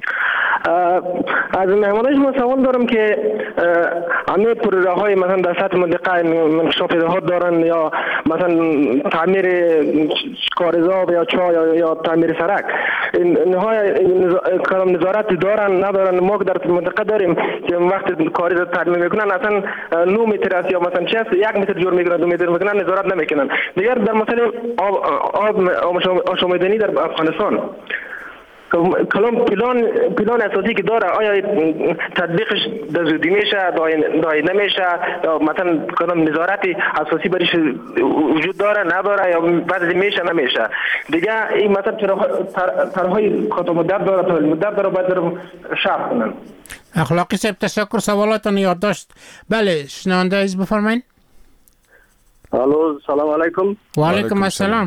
از مهمانان شما سوال دارم که همه پروژه های مثلا در سطح منطقه انکشاف ایده‌ها دارن یا مثلا تعمیر کارزاب یا چاه یا, یا تعمیر سرک اینها کدام نظارت دارن ندارن؟ ما در منطقه داریم که وقتی کاری را ترمیم میکنن اصلا نه متر است یا مثلا چه یک متر جور میکنن دو متر میکنن نظارت نمیکنن. دیگر در مسئله آب آب آشامیدنی در افغانستان کلام پلان پلان اساسی که داره آیا تطبیقش دزدی میشه دای نمیشه یا مثلا کدام نظارت اساسی برش وجود داره نداره یا بعضی میشه نمیشه؟ دیگه این مثلا طرحهای خطا مدت داره تا مدت داره باید رو شرح کنن. اخلاقی صاحب تشکر. سوالاتون یادداشت. بله شنونده عزیز بفرمایید. الو سلام علیکم. و علیکم السلام.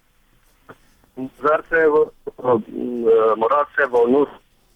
زار صاحب مراد صاحب او نور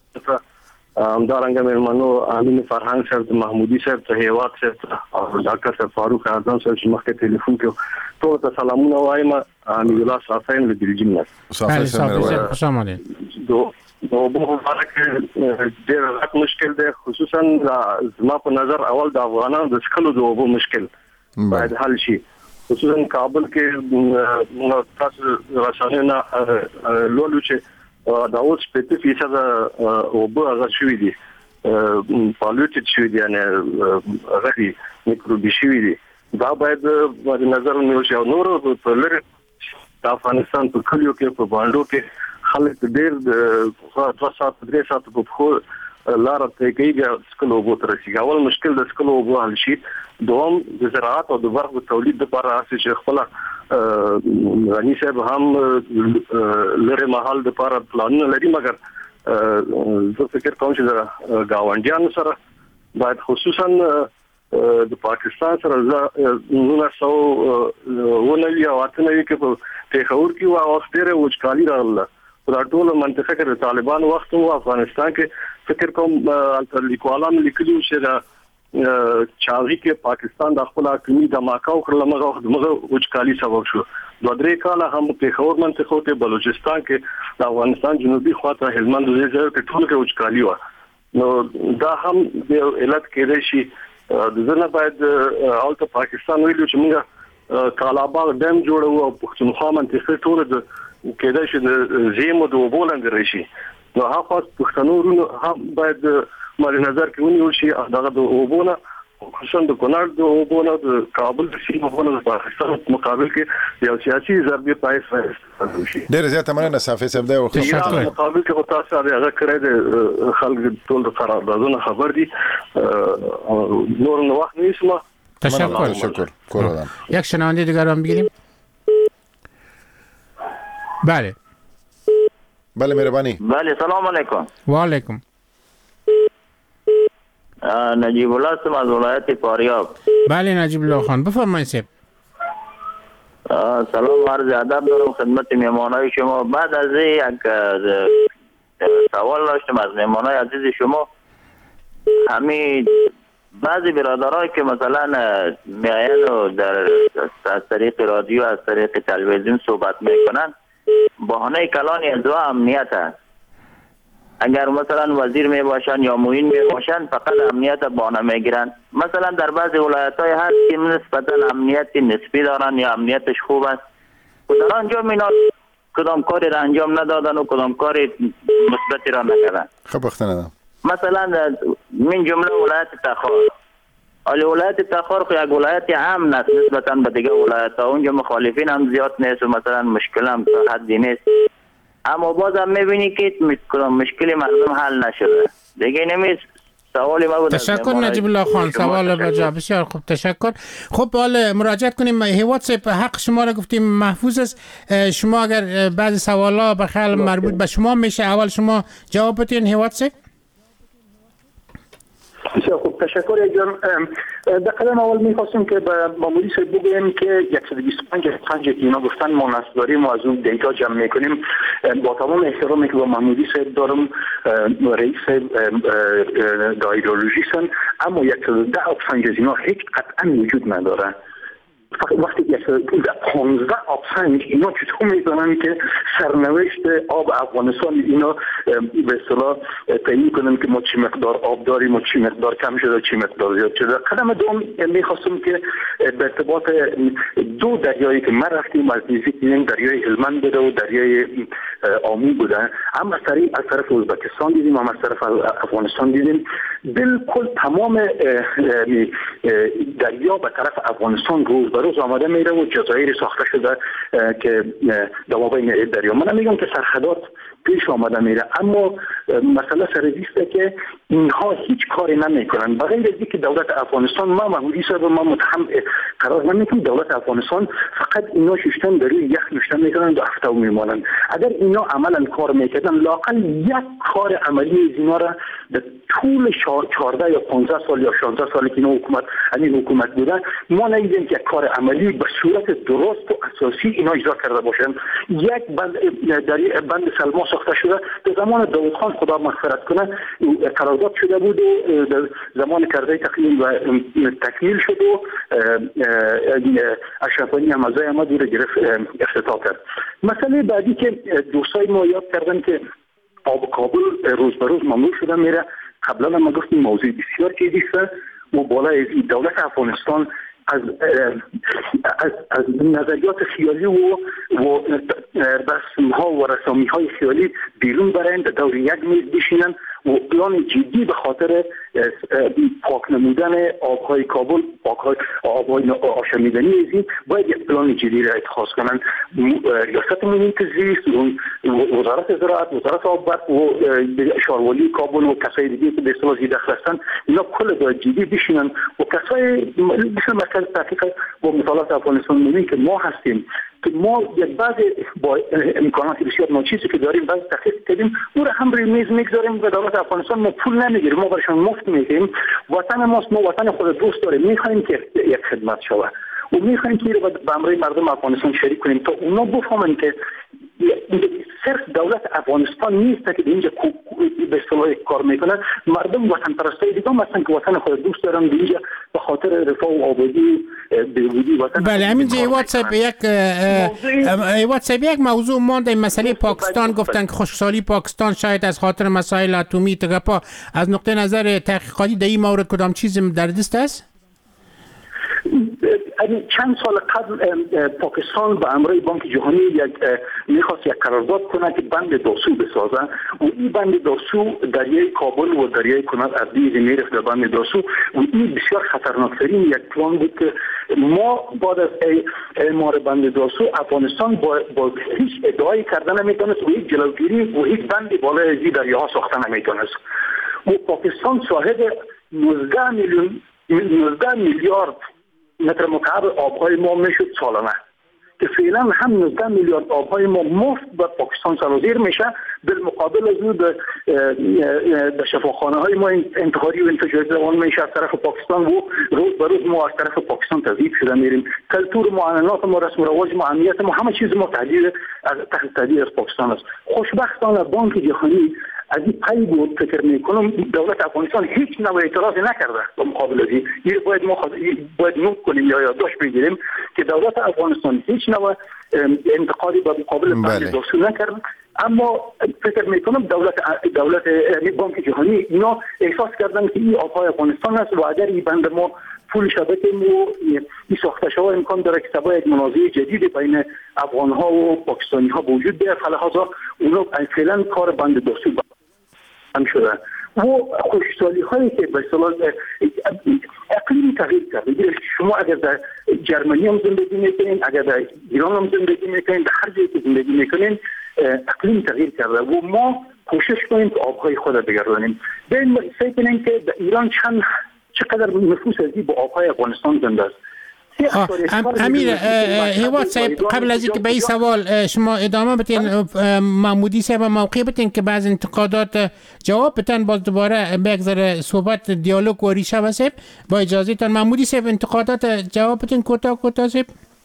همدارنګه مېلمنو امین فرهنګ صاحب محمودي صاحب ته هیواد صاحب او ډاکټر صاحب فاروق اعظم صاحب چې مخکې ټلیفون کې ټول ته سلامونه وایم. امین الله صافین له بلجیم نه. بله صافی خوش آمدید. دو دو په اړه کې ډېر غټ مشکل دی خصوصا زما په نظر اول د افغانانو د څکلو د اوبو مشکل باید حل شي. خصوصا کابل کې تاسو رسنیونه لولو چې دا اوس په فیصد اوبه هغه شوي دي پالوټډ شوي دي یعنی هغه میکروبي شوي دي. دا باید د نظر نیول شي. او نور په لری د افغانستان په کلیو کې په باندې کې خلک ډېر د دوه ساعت درې ساعت په خو لار ته کېږي سکلو اوبو تر شي. اول مشکل د سکلو اوبو حل شي. دوم د زراعت او د برق تولید لپاره چې خپل غنی صاحب هم لره محل د لپاره پلانونه لري مګر زه فکر کوم چې د گاونډیانو سره باید خصوصا د پاکستان سره نو څو ونوي او اتنوي کې په تخور کې او ډېر وچکالي راغله په ټول منطقه کې د طالبان وخت او افغانستان کې فکر کوم الټر لیکوالان لیکلي چې دا چاغي کې پاکستان د خپل حکومت د ماکاو کړل مغه د مغه وچکالي سبب شو. دوه درې کاله هم په خور منطقه ته بلوچستان کې د افغانستان جنوبي خواته هلمند ځای کې ټول کې وچکالي و. نو دا هم د علت کې شي د ځنه باید اولته پاکستان ویلو چې موږ کالاباغ ډیم جوړو او پښتونخوا منطقه ټول د کېدای شي د زیمو د وبولند راشي. نو هغه پښتنو هم باید مال نظر کې ونیول شي. دغه د وبونه خصوصا د کونړ د وبونه د کابل د سیمه وبونه د پاکستان مقابل کې یو سیاسي ضربې پای سره شي. ډېر زیات مننه صافي صاحب دا وخت مقابل کې تاسو هغه کړی د خلک ټول د قراردادونو خبر دي. نور نو وخت نیسم. تشکر. تشکر. کورا. یک شنونده دیگر هم بگیریم. بله. بله مهربانی. بله سلام علیکم. و علیکم. نجیب الله سم از ولایت فاریاب. بله نجیب الله خان بفرمایید صاحب. سلام عرض ادب دارم خدمت مهمانای شما. بعد از یک سوال داشتم از مهمانای عزیز شما. همین بعضی برادرای که مثلا میاین و در از طریق رادیو از طریق تلویزیون صحبت میکنن، بهانه کلان از دو امنیت هست. اگر مثلا وزیر می باشن یا معین می باشن فقط امنیت بهانه میگیرن. مثلا در بعضی ولایت های هست که نسبتا امنیت نسبی دارن یا امنیتش خوب است، در آنجا مینا کدام کاری را انجام ندادن و کدام کاری مثبتی را نکردن. خب بختنه مثلا من جمله ولایت تخار، ولی ولایت تخار خو یک ولایت عام است نسبتا به دیگه ولایت ها. اونجا مخالفین هم زیاد نیست و مثلا مشکل هم تا حدی نیست، اما باز هم میبینی که مشکل مردم حل نشده دیگه. نمیست سوالی ما بود. تشکر نجیب الله خان، سوال بجا بسیار خوب، تشکر. خب حالا مراجعت کنیم. هیوات حق شما را گفتیم محفوظ است. شما اگر بعضی سوالا به خیال مربوط به شما میشه اول شما جواب بدین. هیوات بسیار خوب، تشکر جان. در قدم اول میخواستم که به ماموری صاحب بگویم که صد و بیست و پنج پنج که اینا گفتن ما نصب داریم و از اون دیتا جمع میکنیم. با تمام احترامی که با ماموری صاحب دارم، رئیس دایرولوژیستن، اما صد و ده پنج از اینا هیچ قطعا وجود نداره. فقط وقتی که پانزده آبسنج اینا چطور میدونن که سرنوشت آب افغانستان اینا به اصطلاح تعیین کنن که ما چی مقدار آب داریم و چی مقدار کم شده و چی مقدار زیاد شده. قدم دوم میخواستم که به ارتباط دو دریایی که ما رفتیم از نزدیک دیدیم، دریای هلمند بوده و دریای آمو بوده، هم از طریق از طرف ازبکستان دیدیم هم از طرف افغانستان دیدیم. بالکل تمام دریا به طرف افغانستان روز به روز آمده میره و جزایر ساخته شده که دوابین دریا. من میگم که سرحدات پیش آمده میره، اما مسئله سرزیسته که اینها هیچ کاری نمیکنن. بغیر از اینکه دولت افغانستان، ما مهودی صاحب ما متهم قرار نمیکنیم، دولت افغانستان فقط اینا ششتن در روی یخ نشتن میکنن و هفته میمانن. اگر اینا عملا کار میکردن، لااقل یک کار عملی از اینا را در طول چهارده یا پانزده سال یا شانزده سالی که اینا حکومت این حکومت بوده، ما ندیدیم که کار عملی به صورت درست و اساسی اینا اجرا کرده باشن. یک بند در بند سلما ساخته شده در زمان داوود خان، خدا مغفرت کنه، قرارداد شده بود و در زمان کرده تکمیل و تکمیل شد و اشرفانی هم ازای ما دور گرفت افتتاح کرد. مسئله بعدی که دوستای ما یاد کردن که آب کابل روز به روز ممنوع شده میره. قبلا ما گفتیم موضوع بسیار جدی است و بالای دولت افغانستان از از از نظریات خیالی و و رسم ها و رسامی های خیالی بیرون برند، دور یک میز بشینن و پلان جدی به خاطر پاک نمودن آبهای کابل، پاک آبهای آشامیدنی ازی باید یک پلان جدی را اتخاذ کنن. ریاست محیط زیست، وزارت زراعت، وزارت آب و شاروالی کابل و کسای دیگه که به اصطلاح دخل هستن، اینا کل باید جدی بشینن و کسای مثل مرکز تحقیق با مطالعات افغانستان می‌بینیم که ما هستیم که ما یک بعض با امکانات بسیار ناچیزی که داریم بعض تحقیق کردیم، او را هم روی میز میگذاریم و دولت افغانستان ما پول نمیگیریم، ما برشان مفت میگیم. وطن ماست، ما وطن خود دوست داریم، میخوایم که یک خدمت شود و میخوایم که به امروی مردم افغانستان شریک کنیم تا اونا بفهمن که صرف دولت افغانستان نیست که اینجا به اصطلاح کار میکنه، مردم وطن پرستای دیگه هم هستن که وطن خود دوست دارن اینجا به خاطر رفاه و آبادی بهبودی وطن. بله، همینجا واتساپ یک واتساپ یک موضوع مونده، مسئله پاکستان. گفتن که خشکسالی پاکستان شاید از خاطر مسائل اتمی تگپا. از نقطه نظر تحقیقاتی در این مورد کدام چیز در دست است؟ چند سال قبل پاکستان به امر بانک جهانی یک میخواست یک قرارداد کنه که بند داسو بسازه و این بند داسو دریای کابل و دریای کنار ارضی میرفت در بند داسو و این بسیار خطرناکترین یک پلان بود که ما بعد از اعمار بند داسو افغانستان با, با هیچ ادعایی کردن نمیتونست و هیچ جلوگیری و هیچ بندی بالای از این دریاها ساخته نمیتونست و پاکستان صاحب نوزده میلیون نوزده میلیارد متر مکعب آبهای ما میشد سالانه که فعلا هم نوزده میلیارد آبهای ما مفت به پاکستان سرازیر میشه، بالمقابل از اون در شفاخانه های ما انتحاری و انفجاری روان میشه از طرف پاکستان و روز به روز ما از طرف پاکستان تضعیف شده میریم. کلتور معاملات ما، رسم و رواج ما، امنیت ما، همه چیز ما تحلیل از تحت تاثیر از پاکستان است. خوشبختانه بانک جهانی از این پی بود فکر میکنم دولت افغانستان هیچ نوع اعتراض نکرده به مقابل از این. یه باید ما خود... باید نوت کنیم یا یادداشت بگیریم که دولت افغانستان هیچ نوع انتقادی به مقابل بند دستور نکرد. اما فکر میکنم دولت دولت بانک جهانی اینا احساس کردن که این آبهای افغانستان است و اگر این بند ما پول شبکه مو این ساخته شود امکان داره که سبب یک منازعه جدید بین افغان ها و پاکستانی ها وجود بیاد. فلحاظا اونا فعلا کار بند دستور هم شده و خوشحالی هایی که به اصطلاح اقلیم تغییر کرده. شما اگر در جرمنی هم زندگی میکنین، اگر در ایران هم زندگی میکنین، در هر جایی که زندگی میکنین اقلیم تغییر کرده و ما کوشش کنیم که آبهای خود را بگردانیم. بین سعی کنیم که در ایران چند چقدر نفوس ازی با آبهای افغانستان زنده است. امیر هیواد صاحب، قبل از اینکه به این سوال شما ادامه بدین، محمودی صاحب موقع بدین که بعض انتقادات جواب بدن، باز دوباره بگذره صحبت دیالوگ و ریشه و صاحب با اجازه تان. محمودی صاحب انتقادات جواب بدین کوتاه کوتاه صاحب.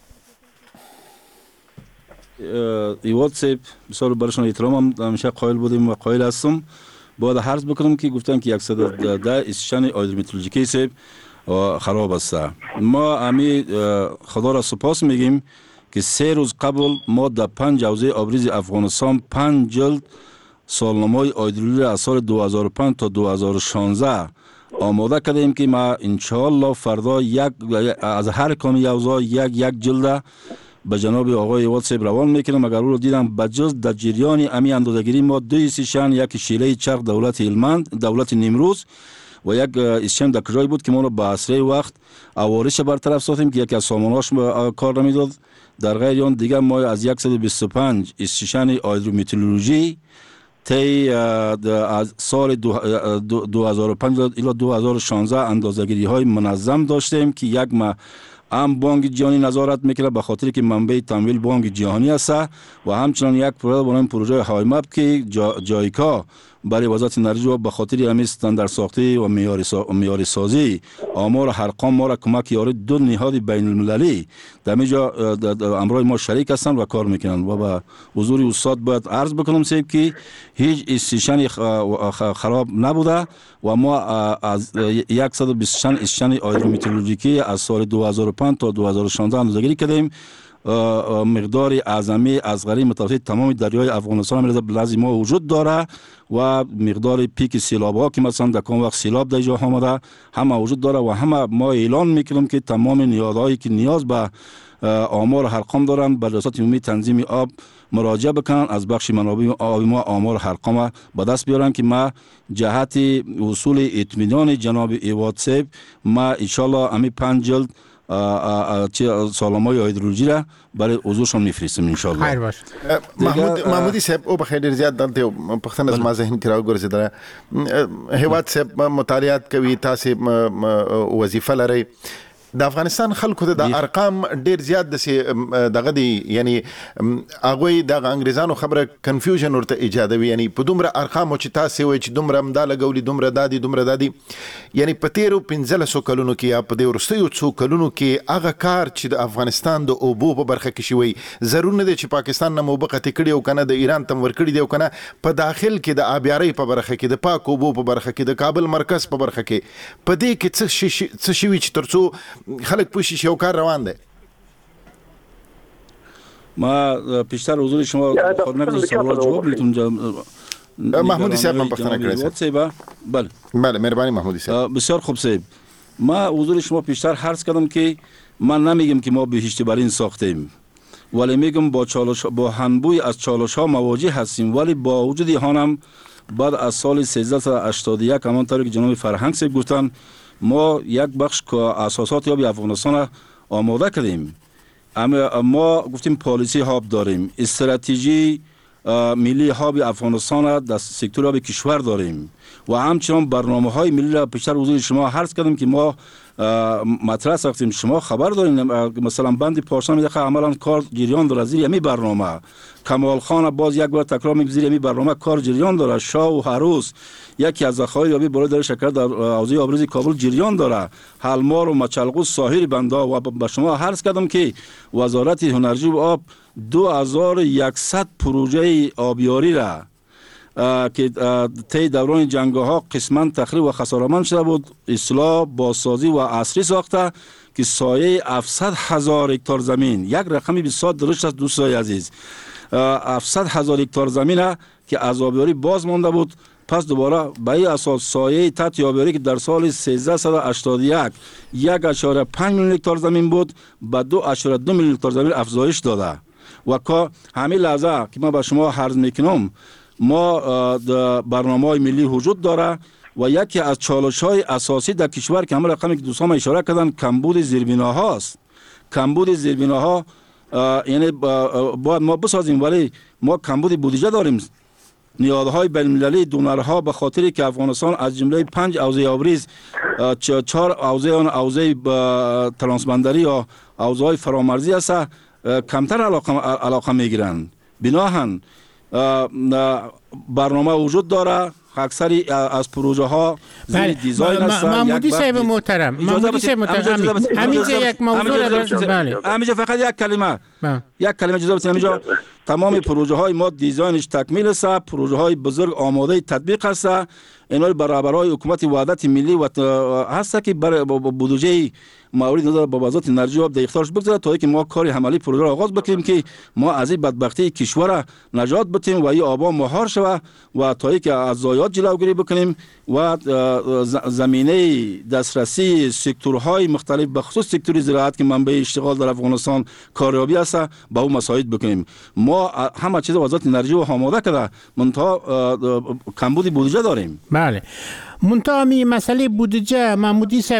هیواد صاحب بسیار برشان احترام همیشه قائل بودیم و قائل هستم. باید عرض بکنم که گفتن که صد و ده استشن هیدرومترولوژیکی صاحب خراب است. ما امی خدا را سپاس میگیم که سه روز قبل ما در پنج حوزه آبریز افغانستان پنج جلد سالنامه هیدرولوژی از سال دو هزار و پنج تا دو هزار و شانزده آماده کردیم که ما انشاءالله فردا یک از هر کدام حوزه یک یک جلد به جناب آقای هیواد صاحب روان میکنم. اگر او رو دیدم بجز در جریان امی اندازه‌گیری ما دو استشن، یک شیله چرخ دولت هلمند دولت نیمروز و یک استشن در کجای بود که ما رو به اسرع وقت عوارض برطرف ساختیم که یکی از سامانهاش کار نمیداد. در غیر آن دیگر ما از صد و بیست و پنج استشن هیدرومترولوژی طی از سال دو هزار و پنج الی دو هزار و شانزده اندازه‌گیری های منظم داشتیم که یک ما هم بانک جهانی نظارت میکنه به خاطر که منبع تمویل بانک جهانی است و همچنان یک پروژه برای پروژه هایمپ که جا جایکا برای وزارت انرژی و به خاطر همین استاندارد ساختی و معیاری سا... معیاری سازی آمار ارقام ما را کمک یاری دو نهاد بین المللی در اینجا امرای ما شریک هستند و کار میکنن و با حضور استاد باید عرض بکنم سیب که هیچ استشن خراب نبوده و ما از صد و بیست و شش استشن هیدرومترولوژیکی از سال دو هزار و پنج تا دو هزار و شانزده اندازه‌گیری کردیم. مقدار اعظمی اصغری متوسط تمام دریای افغانستان میرزه لازم ما وجود داره و مقدار پیک سیلاب ها که مثلا در کم وقت سیلاب در جا آمده همه وجود داره و همه ما اعلان میکنیم که تمام نیازهایی که نیاز به آمار ارقام دارن به ریاست عمومی تنظیم آب مراجعه بکنن از بخش منابع آب ما آمار ارقام به دست بیارن که ما جهت اصول اطمینان جناب هیواد صاحب ما ان شاء الله امی پنج جلد سالنامه هیدرولوژی را برای حضورشون میفرستیم ان شاء الله. خیر باشه. محمود محمودی صاحب او بخیر زیات دلته پښتنه از ما ذهن کې راوګرځیدل. هیواد صاحب مطالعات کوي، تاسو وظیفه لري. د افغانستان خلکو د ارقام ډیر زیات دغه دی، یعنی هغه د انګریزانو خبره کنفیوژن ورته ایجادوي، یعنی په دومره ارقام چې تاسو وایي چې دومره مدا لګولي دومره دادي دومره دادي، یعنی په تیرو پنځلسو کلونو کې یا په دې ورستیو څو کلونو کې هغه کار چې د افغانستان د اوبو په برخه کې شوی ضرور نه دی چې پاکستان نه موبه قطع کړي او کنه د ایران تم ور کړي دی او کنه په داخل کې د آبیاري په برخه کې د پاک اوبو په برخه کې د کابل مرکز په برخه کې په دې کې څه شي چې ترڅو خلق پوشی شو کار روان ده. ما پیشتر حضور شما خودم سوال جواب میتونم. محمودی صاحب من پختنه کردم. بله بله مهربانی محمودی صاحب. بسیار خوب صاحب. ما حضور شما پیشتر عرض کردم که من نمیگم که ما بهشت برین ساختیم، ولی میگم با چالش با هنبوی از چالش ها مواجه هستیم، ولی با وجود آنم بعد از سال سیزده و هشتاد و یک همانطور که جناب فرهنگ صاحب گفتن ما یک بخش که اساسات یابی افغانستان آماده کردیم. اما ما گفتیم پالیسی هاب داریم، استراتژی ملی هاب افغانستان در سکتور آب کشور داریم و همچنان برنامه های ملی را پیشتر حضور شما عرض کردیم که ما مطرح ساختیم. شما خبر دارین مثلا بند پارسا میگه عملا کار جریان داره زیر یمی برنامه. کمال خان باز یک بار تکرار میگه زیر یمی برنامه کار جریان داره. شاه و هروس یکی از ذخایر یابی بالا داره شکر در حوزه آبریز کابل جریان داره. حلمار و مچلقوس ساحل بندا و به شما عرض کردم که وزارت انرژی و آب دو هزار و صد پروژه آبیاری را که طی دوران جنگ‌ها قسماً تخریب و خساره‌مند شده بود اصلاح بازسازی و عصری ساخته که سایه هفتصد هزار هکتار زمین، یک رقمی بسیار درشت است دوستای عزیز، هفتصد هزار هکتار زمین که از آبیاری باز مانده بود. پس دوباره به این اساس سایه تحت آبیاری که در سال سیزده و هشتاد و یک یک و پنج میلیون هکتار زمین بود به دو و دو میلیون هکتار زمین افزایش داده. و که همین لحظه که من به شما عرض میکنم ما برنامه‌های ملی وجود داره و یکی از چالش‌های اساسی در کشور که همه رقمی که دوستان اشاره کردن کمبود زیربناها است. کمبود زیربناها یعنی باید ما بسازیم ولی ما کمبود بودجه داریم. نیازهای بین‌المللی دونرها به خاطری که افغانستان از جمله پنج حوزه آبریز چهار حوزه آن حوزه ترانسبندری یا حوزه‌های فرامرزی است کمتر علاقه علاقه میگیرند. بناهن برنامه وجود داره. اکثری از پروژه ها زیر دیزاین است. محمودی صاحب محترم، محمودی صاحب محترم، همینجا یک موضوع بله همینجا فقط یک کلمه یک کلمه اجازه بدید. همینجا تمام پروژه های ما دیزاینش تکمیل است، پروژه های بزرگ آماده تطبیق است. اینا برابرای حکومت وحدت ملی و هست که بر بودجه مورد نظر با وزارت انرژی و آب در اختیارش بگذاره تا اینکه ما کاری عملی پروژه را آغاز بکنیم که ما از این بدبختی کشور را نجات بدیم و این آبا مهار شود و تا اینکه از ضایعات جلوگیری بکنیم و زمینه دسترسی سکتورهای مختلف به خصوص سکتور زراعت که منبع اشتغال در افغانستان کاریابی است به اون مساعد بکنیم. ما همه چیز وزارت انرژی و آماده کرده منتها کمبود بودجه داریم. بله منتها می مسئله بودجه محمودی صاحب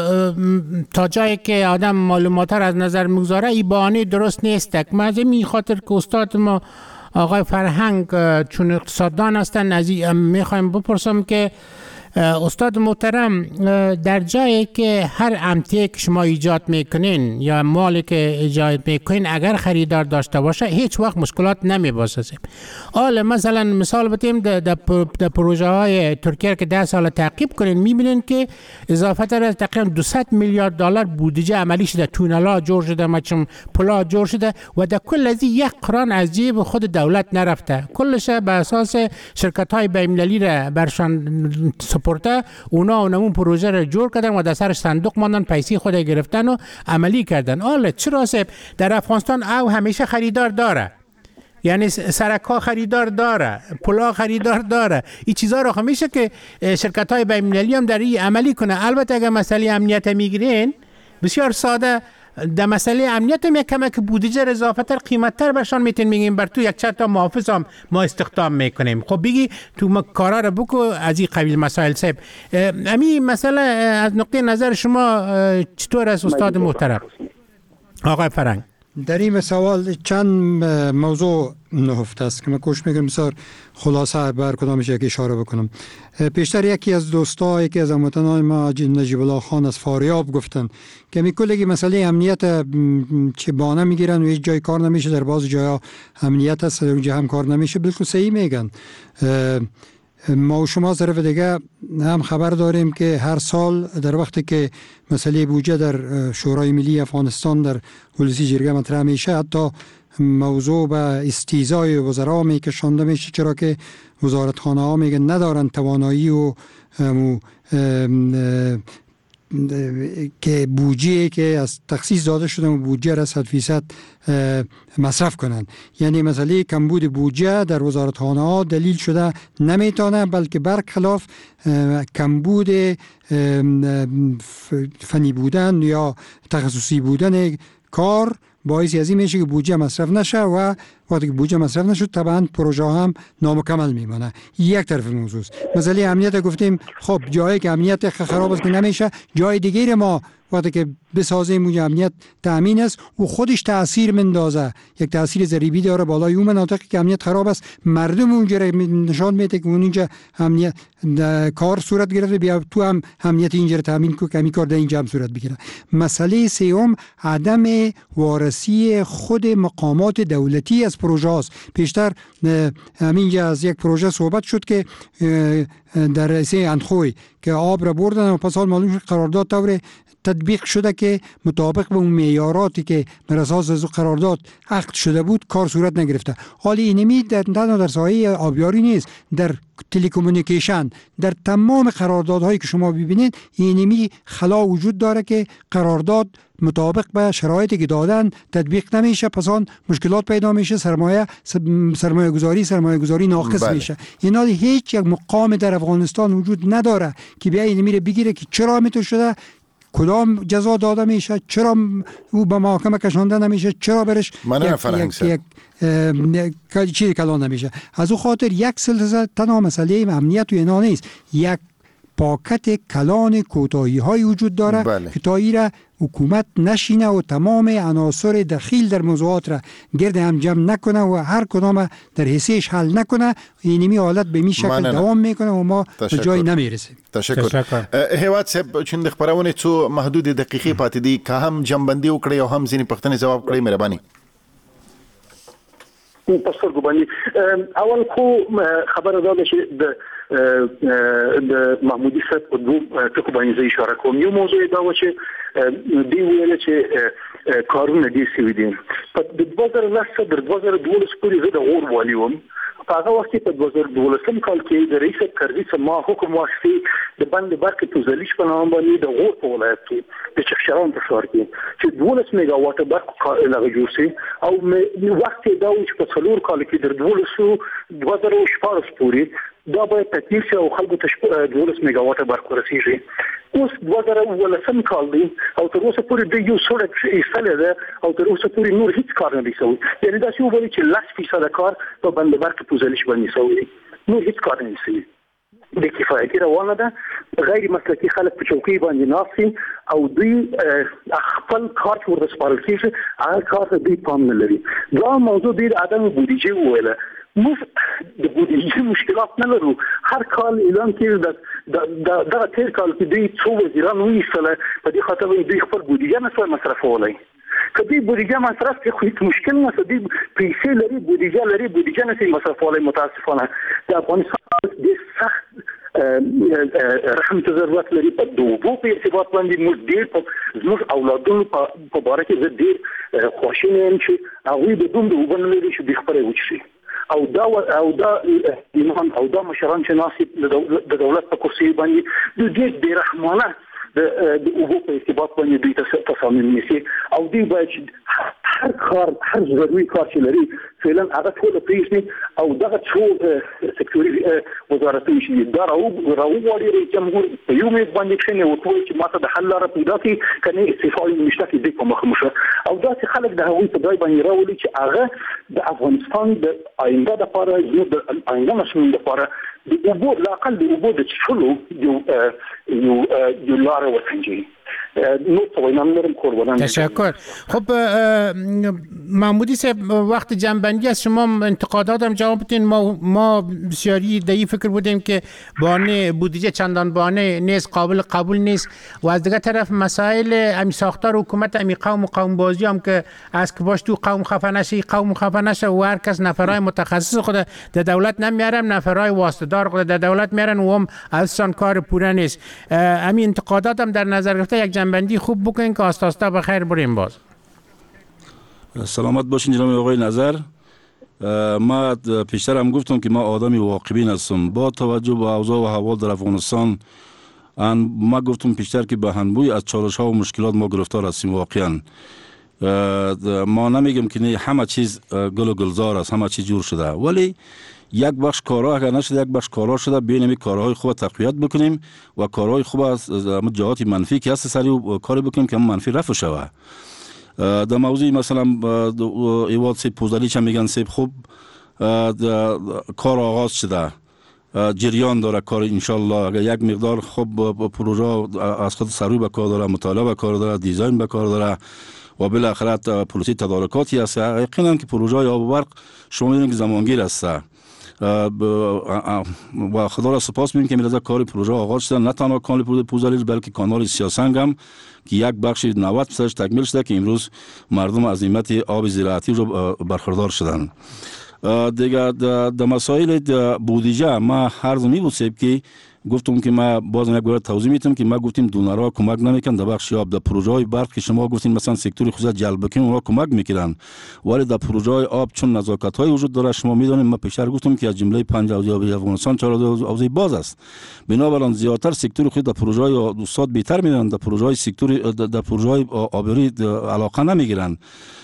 تا جایی که آدم معلومات را از نظر میگذاره این بهانه درست نیست. من از این خاطر که استاد ما آقای فرهنگ چون اقتصاددان هستن از این میخوایم بپرسم که استاد محترم در جایی که هر امتیه که شما ایجاد میکنین یا مالی که ایجاد میکنین اگر خریدار داشته باشه هیچ وقت مشکلات نمیباسه. حالا مثلا مثال بتیم در پروژه های ترکیه که ده سال تعقیب کنین میبینین که اضافه تر از تقریبا دویست میلیارد دلار بودجه عملی شده، تونلا جور شده، مچم پلا جور شده و در کل از یک قران از جیب خود دولت نرفته. کلش به اساس شرکت های بین‌المللی را برشان سپرده، اونا اونمون پروژه را جور کردن و در سرش صندوق ماندن، پیسې خود گرفتن و عملی کردن. حالا چرا سب در افغانستان او همیشه خریدار داره، یعنی سرک‌ها خریدار داره، پلا خریدار داره، این چیزا رو همیشه که شرکت های بین‌المللی هم در این عملی کنه. البته اگر مسئله امنیت میگیرین بسیار ساده در مسئله امنیت هم یک کمک بودجه اضافه تر قیمت تر برشان میتین میگیم بر تو یک چند تا محافظ هم ما استخدام میکنیم. خب بگی تو ما کارا رو بکو از این قبیل مسائل صاحب. امی مسئله از نقطه نظر شما چطور است استاد محترم آقای فرهنگ؟ در این سوال چند موضوع نهفته است که من کوشش میکنم بسیار خلاصه بر کدامش یک اشاره بکنم. پیشتر یکی از دوستای که از هموطنان ما نجیب الله خان از فاریاب گفتن که می کلی مسئله امنیت چه بانه میگیرن و هیچ جای کار نمیشه، در بعض جاها امنیت هست در اونجا هم کار نمیشه. بالکل صحیح میگن. ما و شما طرف دیگه هم خبر داریم که هر سال در وقتی که مسئله بودجه در شورای ملی افغانستان در ولسی جرگه مطرح میشه حتی موضوع به استیزای وزرا میکشانده میشه، چرا که وزارتخانه ها میگن ندارن توانایی و ام ام که بودجه که از تخصیص داده شده و بودجه را صد فیصد مصرف کنند. یعنی مسئله کمبود بودجه در وزارتخانه ها دلیل شده نمیتونه، بلکه برخلاف کمبود فنی بودن یا تخصصی بودن کار باعث از این میشه که بودجه مصرف نشه و وقتی که بودجه مصرف نشد طبعا پروژه هم نامکمل میمونه. یک طرف موضوع است. مسئله امنیت گفتیم، خب جایی که امنیت خراب است که نمیشه، جای دیگه ما وقتی که بسازیم اون امنیت تامین است و خودش تاثیر مندازه، یک تاثیر ضریبی داره بالای اون مناطقی که امنیت خراب است. مردم اونجا نشان میده که اونجا امنیت کار صورت گرفته، بیا تو هم امنیت اینجا تامین کو که کار در اینجا هم صورت بگیره. مسئله سوم عدم وارسی خود مقامات دولتی از پروژه است. پیشتر همینجا از یک پروژه صحبت شد که در رئیسه اندخوی که آب را بردن و پس حال معلوم شد قرارداد طور تطبیق شده که مطابق به اون معیاراتی که بر اساس از قرارداد عقد شده بود کار صورت نگرفته. حالا اینمی در تنها در ساحه آبیاری نیست، در تلکومونیکیشن، در تمام قراردادهایی که شما ببینید اینمی خلا وجود داره که قرارداد مطابق به شرایطی که دادن تطبیق نمیشه، پس آن مشکلات پیدا میشه، سرمایه سرمایه گذاری سرمایه گذاری ناقص بله. میشه. اینا هیچ یک مقام در افغانستان وجود نداره که بیا اینمی رو بگیره که چرا میتو شده، کدام جزا داده میشه، چرا او به محاکمه کشانده نمیشه، چرا برش یک, یک, یک چیزی کلان نمیشه. از او خاطر یک سلسله تنها مسئله امنیت و اینا نیست، یک پاکت کلان کوتاهی های وجود داره بله. که تا ایره حکومت نشینه و تمام عناصر دخیل در موضوعات را گرد هم جمع نکنه و هر کدام در حیثیش حل نکنه، اینمی حالت به می شکل دوام میکنه و ما به جای نمیرسیم. تشکر. هیواد صاحب چون د خبرونه څو محدود دقیقې پاتې دي که هم جنبندي وکړي او هم ځینې پوښتنې جواب کړئ مهرباني. پاسور ګوبانی اول خو خبره دا ده چې د د محمودي صاحب په دوه ټکو باندې اشاره کوم. یو موضوع دا و چې دی ویل چې کارونه دي سوي دي په دوه زره لس تر دوه زره دولس پورې زه د اور والی وم. په هغه وخت کې په دوه زره دولسم کال کې د رئیس کروي سما حکم واخیست د بند برق توزلیش په نام باندې د غور په ولایت کې د چخشران په ښار کې چې دولس میگا واټ برق لغوه جوړ شي او وخت دا و چې په څلور کال کې د دولسو دوه زره شپاړس پورې دا باید تکمیل شي او خلکو ته دولس میگا واټ برق ورسیږي. اوس دوه زره ولسم کال دی او تر اوسه پورې د یو سړک ایستلې ده او تر اوسه پورې نور هیڅ کار نه دی شوی. یعنی دا چې وایي چې لس فیصد کار په بند برق توزلیش باندې شوی، نور هیڅ کار نه شوی. د کفایتي روانه ده، غیر مسلکي خلک په چوکۍ باندې ناست او دوی خپل کار ورته سپارل کېږي، هغه کار ته دوی پام نه لري. دا موضوع ډېر عدم بودیجه وویله. موږ د بودیجې مشکلات نه لرو، هر کال اعلان کېږي د دغه تیر کال کې دوی څو وزیران وایستله، په دې خاطر دوی خپل بودیجه نه سوی مصرفولی. که دوی بودیجه مصرف کړي خو هېڅ مشکل نشته، دوی پیسې لري، بودیجه لري، بودیجه نه سي مصرفولی. متاسفانه د افغانستان ډېر سخت رحم ته ضرورت لري. په د اوبو په ارتباط باندې موږ ډېر زموږ اولادونو په باره کې زه ډېر خواشینی یم چې هغوی د دومره اوبه نه لري چې دوی خپله وچښي او دا او دا ایمان او دا مشران چې ناست د دولت په کرسي باندې دوی ډېر بې رحمانه د اوبو په ارتباط باندې دوی تصامیم نیسي او دوی باید هر کار هر ضروري کار چې لري فعلا هغه ټول پریږدي او دغه څو سکتوري وزارتونه چې دا راوغواړي رئیس جمهور په یو میز باندې کښېني او ټول چې ماته د حل لاره پیدا کړي که نه استعفا یې نشته چې دوی په مخه مشه او داسې خلک د هغوی په ځای باندې راولي چې هغه د افغانستان د آینده دپاره زموږ د آینده نسلونو دپاره د اوبو لااقل د اوبو د څښلو یو یو یو لاره وسنجوي. تشکر. خب محمودی صاحب وقت جنبندی از شما انتقادات هم جواب بدین. ما ما بسیاری در این فکر بودیم که بانه بودجه چندان بانه نیست، قابل قبول نیست و از دیگه طرف مسائل امی ساختار حکومت امی قوم و قوم بازی هم که از که باش تو قوم خفه نشه قوم خفه نشه و هر کس نفرای متخصص خود در دولت نمیارن، نفرای واسطه‌دار خود در دولت میارن و هم ازشان کار پوره نیست. امی انتقادات هم در نظر گرفته یک جنبندی خوب بکنین که آسته آسته بخیر بریم. باز سلامت باشین جناب آقای نظر. ما پیشتر هم گفتم که ما آدمی واقعبین هستم با توجه به اوضاع و احوال در افغانستان. ما گفتم پیشتر که به هنبوی از چالش ها و مشکلات ما گرفتار هستیم. واقعا ما نمیگم که نه همه چیز گل و گلزار است، همه چیز جور شده، ولی یک بخش کارها اگر نشده یک بخش کارها شده، ببینیم کارهای خوب تقویت بکنیم و کارهای خوب از جهات منفی که هست سریع کاری بکنیم که منفی رفع شوه. در موضوع مثلا ایواد سیب پوزالی چه میگن سیب خوب کار آغاز شده، جریان داره کار. انشالله اگر یک مقدار خوب پروژه از خود سروی به کار داره، مطالعه به کار داره، دیزاین به کار داره و بالاخره پلیسی تدارکاتی است، یقینا که پروژه آب و برق شما میدونید که زمانگیر است و خدا را سپاس می‌کنیم که میلازه کار پروژه آغاز شده. نه تنها کانال پوزالیج بلکه کانال سیاسنگ هم که یک بخش نود درصد تکمیل شده که امروز مردم از نعمت آب زراعتی رو برخوردار شدن. دیگه در مسائل بودجه ما هر زمین بود سیب که گفتم که ما باز یک بار توضیح میتم که ما گفتیم دونرها کمک نمیکنن در بخش آب. در پروژه های برق که شما گفتین مثلا سکتور خصوصی جلب کنیم اونها کمک میکنن، ولی در پروژه های آب چون نزاکت های وجود داره شما میدونید ما پیشتر گفتم که از جمله پنج حوزه آبی افغانستان چهار حوزه باز است، بنابراین زیادتر سکتور خود در پروژه های دوستات بهتر میرن، در پروژه های سکتور در پروژه های آبی علاقه نمیگیرن،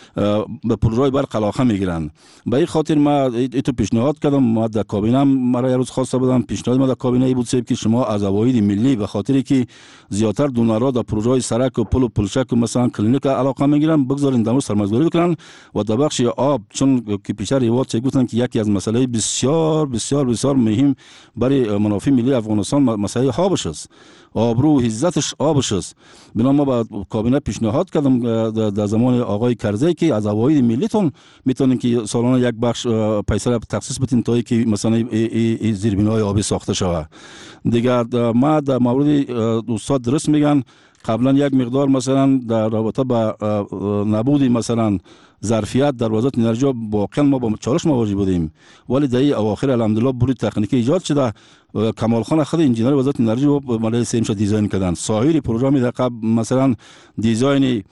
به پروژه برق علاقه میگیرن. به این خاطر ما ایتو پیشنهاد کردم، ما در کابینه مرا یه روز خواسته بودم، پیشنهاد ما در کابینه ای بود سیب که شما از عواید ملی به خاطری که زیاتر دونرها در پروژه سرک و پل و پلچک و مثلا کلینیک علاقه میگیرن بگذارین در سرمایه‌گذاری بکنن و در بخش آب چون که پیشتر ایواد چه گفتن که یکی از مسائل بسیار بسیار بسیار مهم برای منافع ملی افغانستان مسئله آبش است، آبرو و عزتش آبش است. بنا ما با کابینه پیشنهاد کردم در زمان آقای کرزی که از عواید ملیتون میتونین که سالانه یک بخش پیسه تخصیص بدین تا که مثلا زیربنای آبی ساخته شود. دیگه ما در مورد استاد درست میگن قبلا یک مقدار مثلا در رابطه با نبود مثلا ظرفیت در وزارت انرژی واقعا ما با چالش مواجه بودیم، ولی در این اواخر الحمدلله بوری تکنیکی ایجاد شده. کمال خان خود انجینر وزارت انرژی و مالای سیمش دیزاین کردن. سایر پروژه می در قبل مثلا دیزاین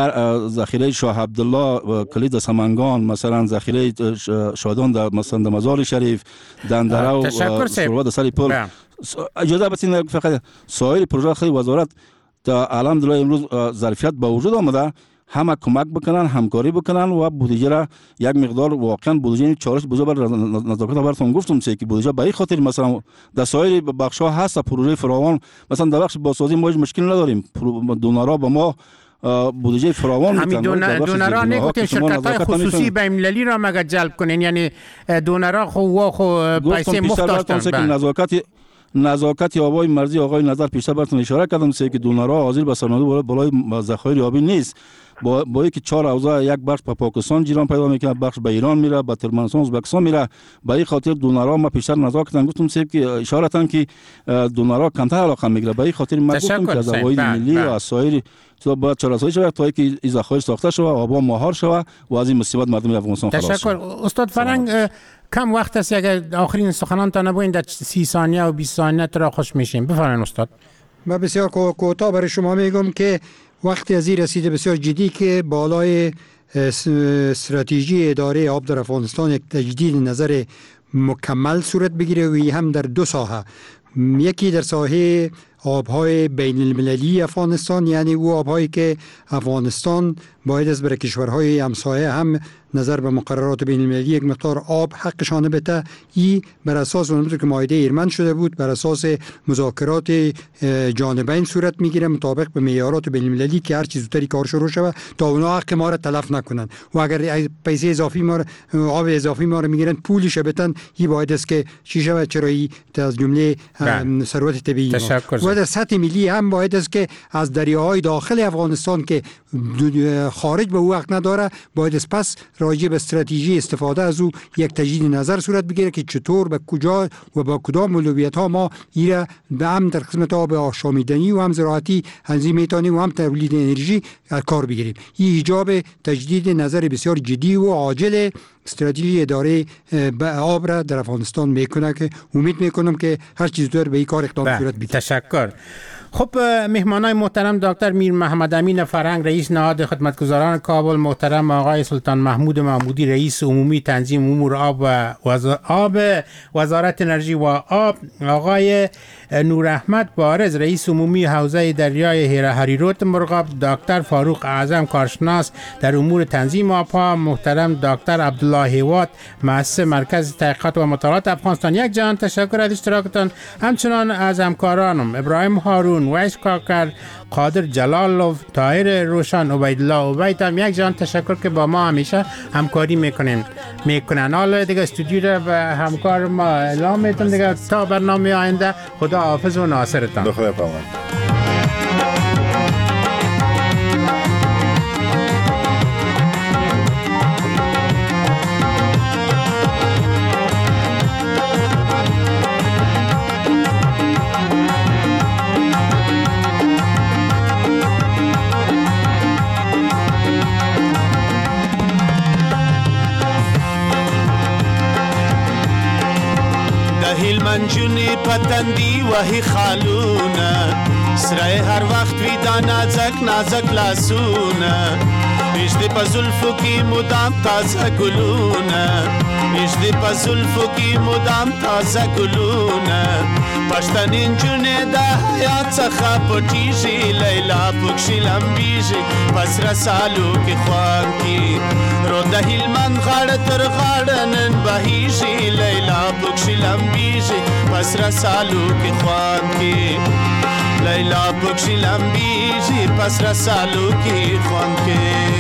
ذخیره شاه عبدالله کلید سمنگان، مثلا ذخیره شادان در مثلا در مزار شریف، دندره و سروا در سری پل، اجازه بدین فقط سایر پروژه خیلی وزارت تا الحمدلله امروز ظرفیت با وجود آمده، همه کمک بکنن، همکاری بکنن و بودجه را یک مقدار واقعا بودجه چالش بزرگ بر نزاکت براتون گفتم که بودجه به این خاطر مثلا در سایر بخش‌ها هست پروژه فراوان، مثلا در بخش بازسازی ما مشکل نداریم، دونرها با ما بودجه فراوان میتونن. همین دونرها نگفتین شرکت‌های خصوصی بین المللی را مگه جلب کنین، یعنی دونرها خو و خو پیسه مفت داشتن. نزاکت نزاکت آبای مرزی آقای نظر پیشتر براتون اشاره کردم که دونرها حاضر به سرمایه بالای ذخایر آبی نیست، با با اینکه چهار حوزه یک بخش به پاکستان جیران پیدا میکنه، بخش به ایران میره، به ترکمنستان ازبکستان میره. به این خاطر دونرها ما پیشتر نزاکتن گفتم سیب که اشاره کردن که دونرها کمتر علاقه میگیره. به این خاطر ما گفتم که از عواید ملی و از سایر تو باید چاره‌سازی شود تا اینکه این ذخایر ساخته شود، آبا مهار شود و از این مصیبت مردم افغانستان خلاص شود. تشکر استاد فرنگ. کم وقت است، اگر آخرین سخنانتان نبودین در سی ثانیه و بیست ثانیه را خوش میشیم. بفرمایید استاد. من بسیار کوتاه برای شما میگم که وقتی از این رسیده بسیار جدی که بالای استراتژی اداره آب در افغانستان یک تجدید نظر مکمل صورت بگیره و هم در دو ساحه، یکی در ساحه آبهای بین المللی افغانستان، یعنی او آبهایی که افغانستان باید از برای کشورهای همسایه هم نظر به مقررات بین المللی یک مقدار آب حقشانه بده. ای بر اساس اونطور که معاهده ایرمن شده بود، بر اساس مذاکرات جانبین صورت میگیره مطابق به معیارات بین المللی که هر چیز زودتری کار شروع شود تا اونا حق ما را تلف نکنن و اگر پیسه اضافی ما آب اضافی ما را میگیرن پولش بدن، این باید است که چی شود، چرا این از جمله ثروت طبیعی و در سطح ملی هم باید است که از دریاهای داخل افغانستان که خارج به او حق نداره باید است پس راجع به استراتژی استفاده از او یک تجدید نظر صورت بگیره که چطور به کجا و با کدام اولویت ها ما ایره به هم در قسمت آب آشامیدنی و هم زراعتی تنظیم میتونیم و هم تولید انرژی کار بگیریم. این ایجاب تجدید نظر بسیار جدی و عاجل استراتژی اداره آب را در افغانستان میکنه که امید میکنم که هر چیز دور به این کار اقدام صورت بگیره. تشکر. خب مهمانای محترم دکتر میر محمد امین فرهنگ رئیس نهاد خدمتگزاران کابل، محترم آقای سلطان محمود محمودی رئیس عمومی تنظیم امور آب و وزارت آب وزارت انرژی و آب، آقای نور احمد بارز رئیس عمومی حوزه دریای هیره هریروت مرغاب، دکتر فاروق اعظم کارشناس در امور تنظیم آبها، محترم دکتر عبدالله هیوات مؤسس مرکز تحقیقات و مطالعات افغانستان. یک جهان تشکر از اشتراکتان، همچنان از همکارانم ابراهیم هارون، هارون ویس کاکر، قادر جلالوف، طاهر روشن، عبیدالله عبید هم یک جان تشکر که با ما همیشه همکاری میکنین میکنن. حالا دیگه استودیو رو به همکار ما اعلام میتونم دیگه تا برنامه آینده. خدا حافظ و ناصرتان. خدا پامان. منجونی پتندی وحی خالونه سرای هر وقت وی دا نازک نازک لاسونه اجده پا زلفو کی مدام تازه گلونه اجده پا زلفو کی مدام تازه گلونه پشتن انجونه دا حیات سخا پتیجی لیلا پکشی لمبیجی پس رسالو کی خوان کی رو ده هلمن غاڑ تر غاڑنن بهیجی لیلا پکشی لمبیجی پس رسالو کی خوان کی لیلا پکشی لمبیجی پس رسالو کی خوان کی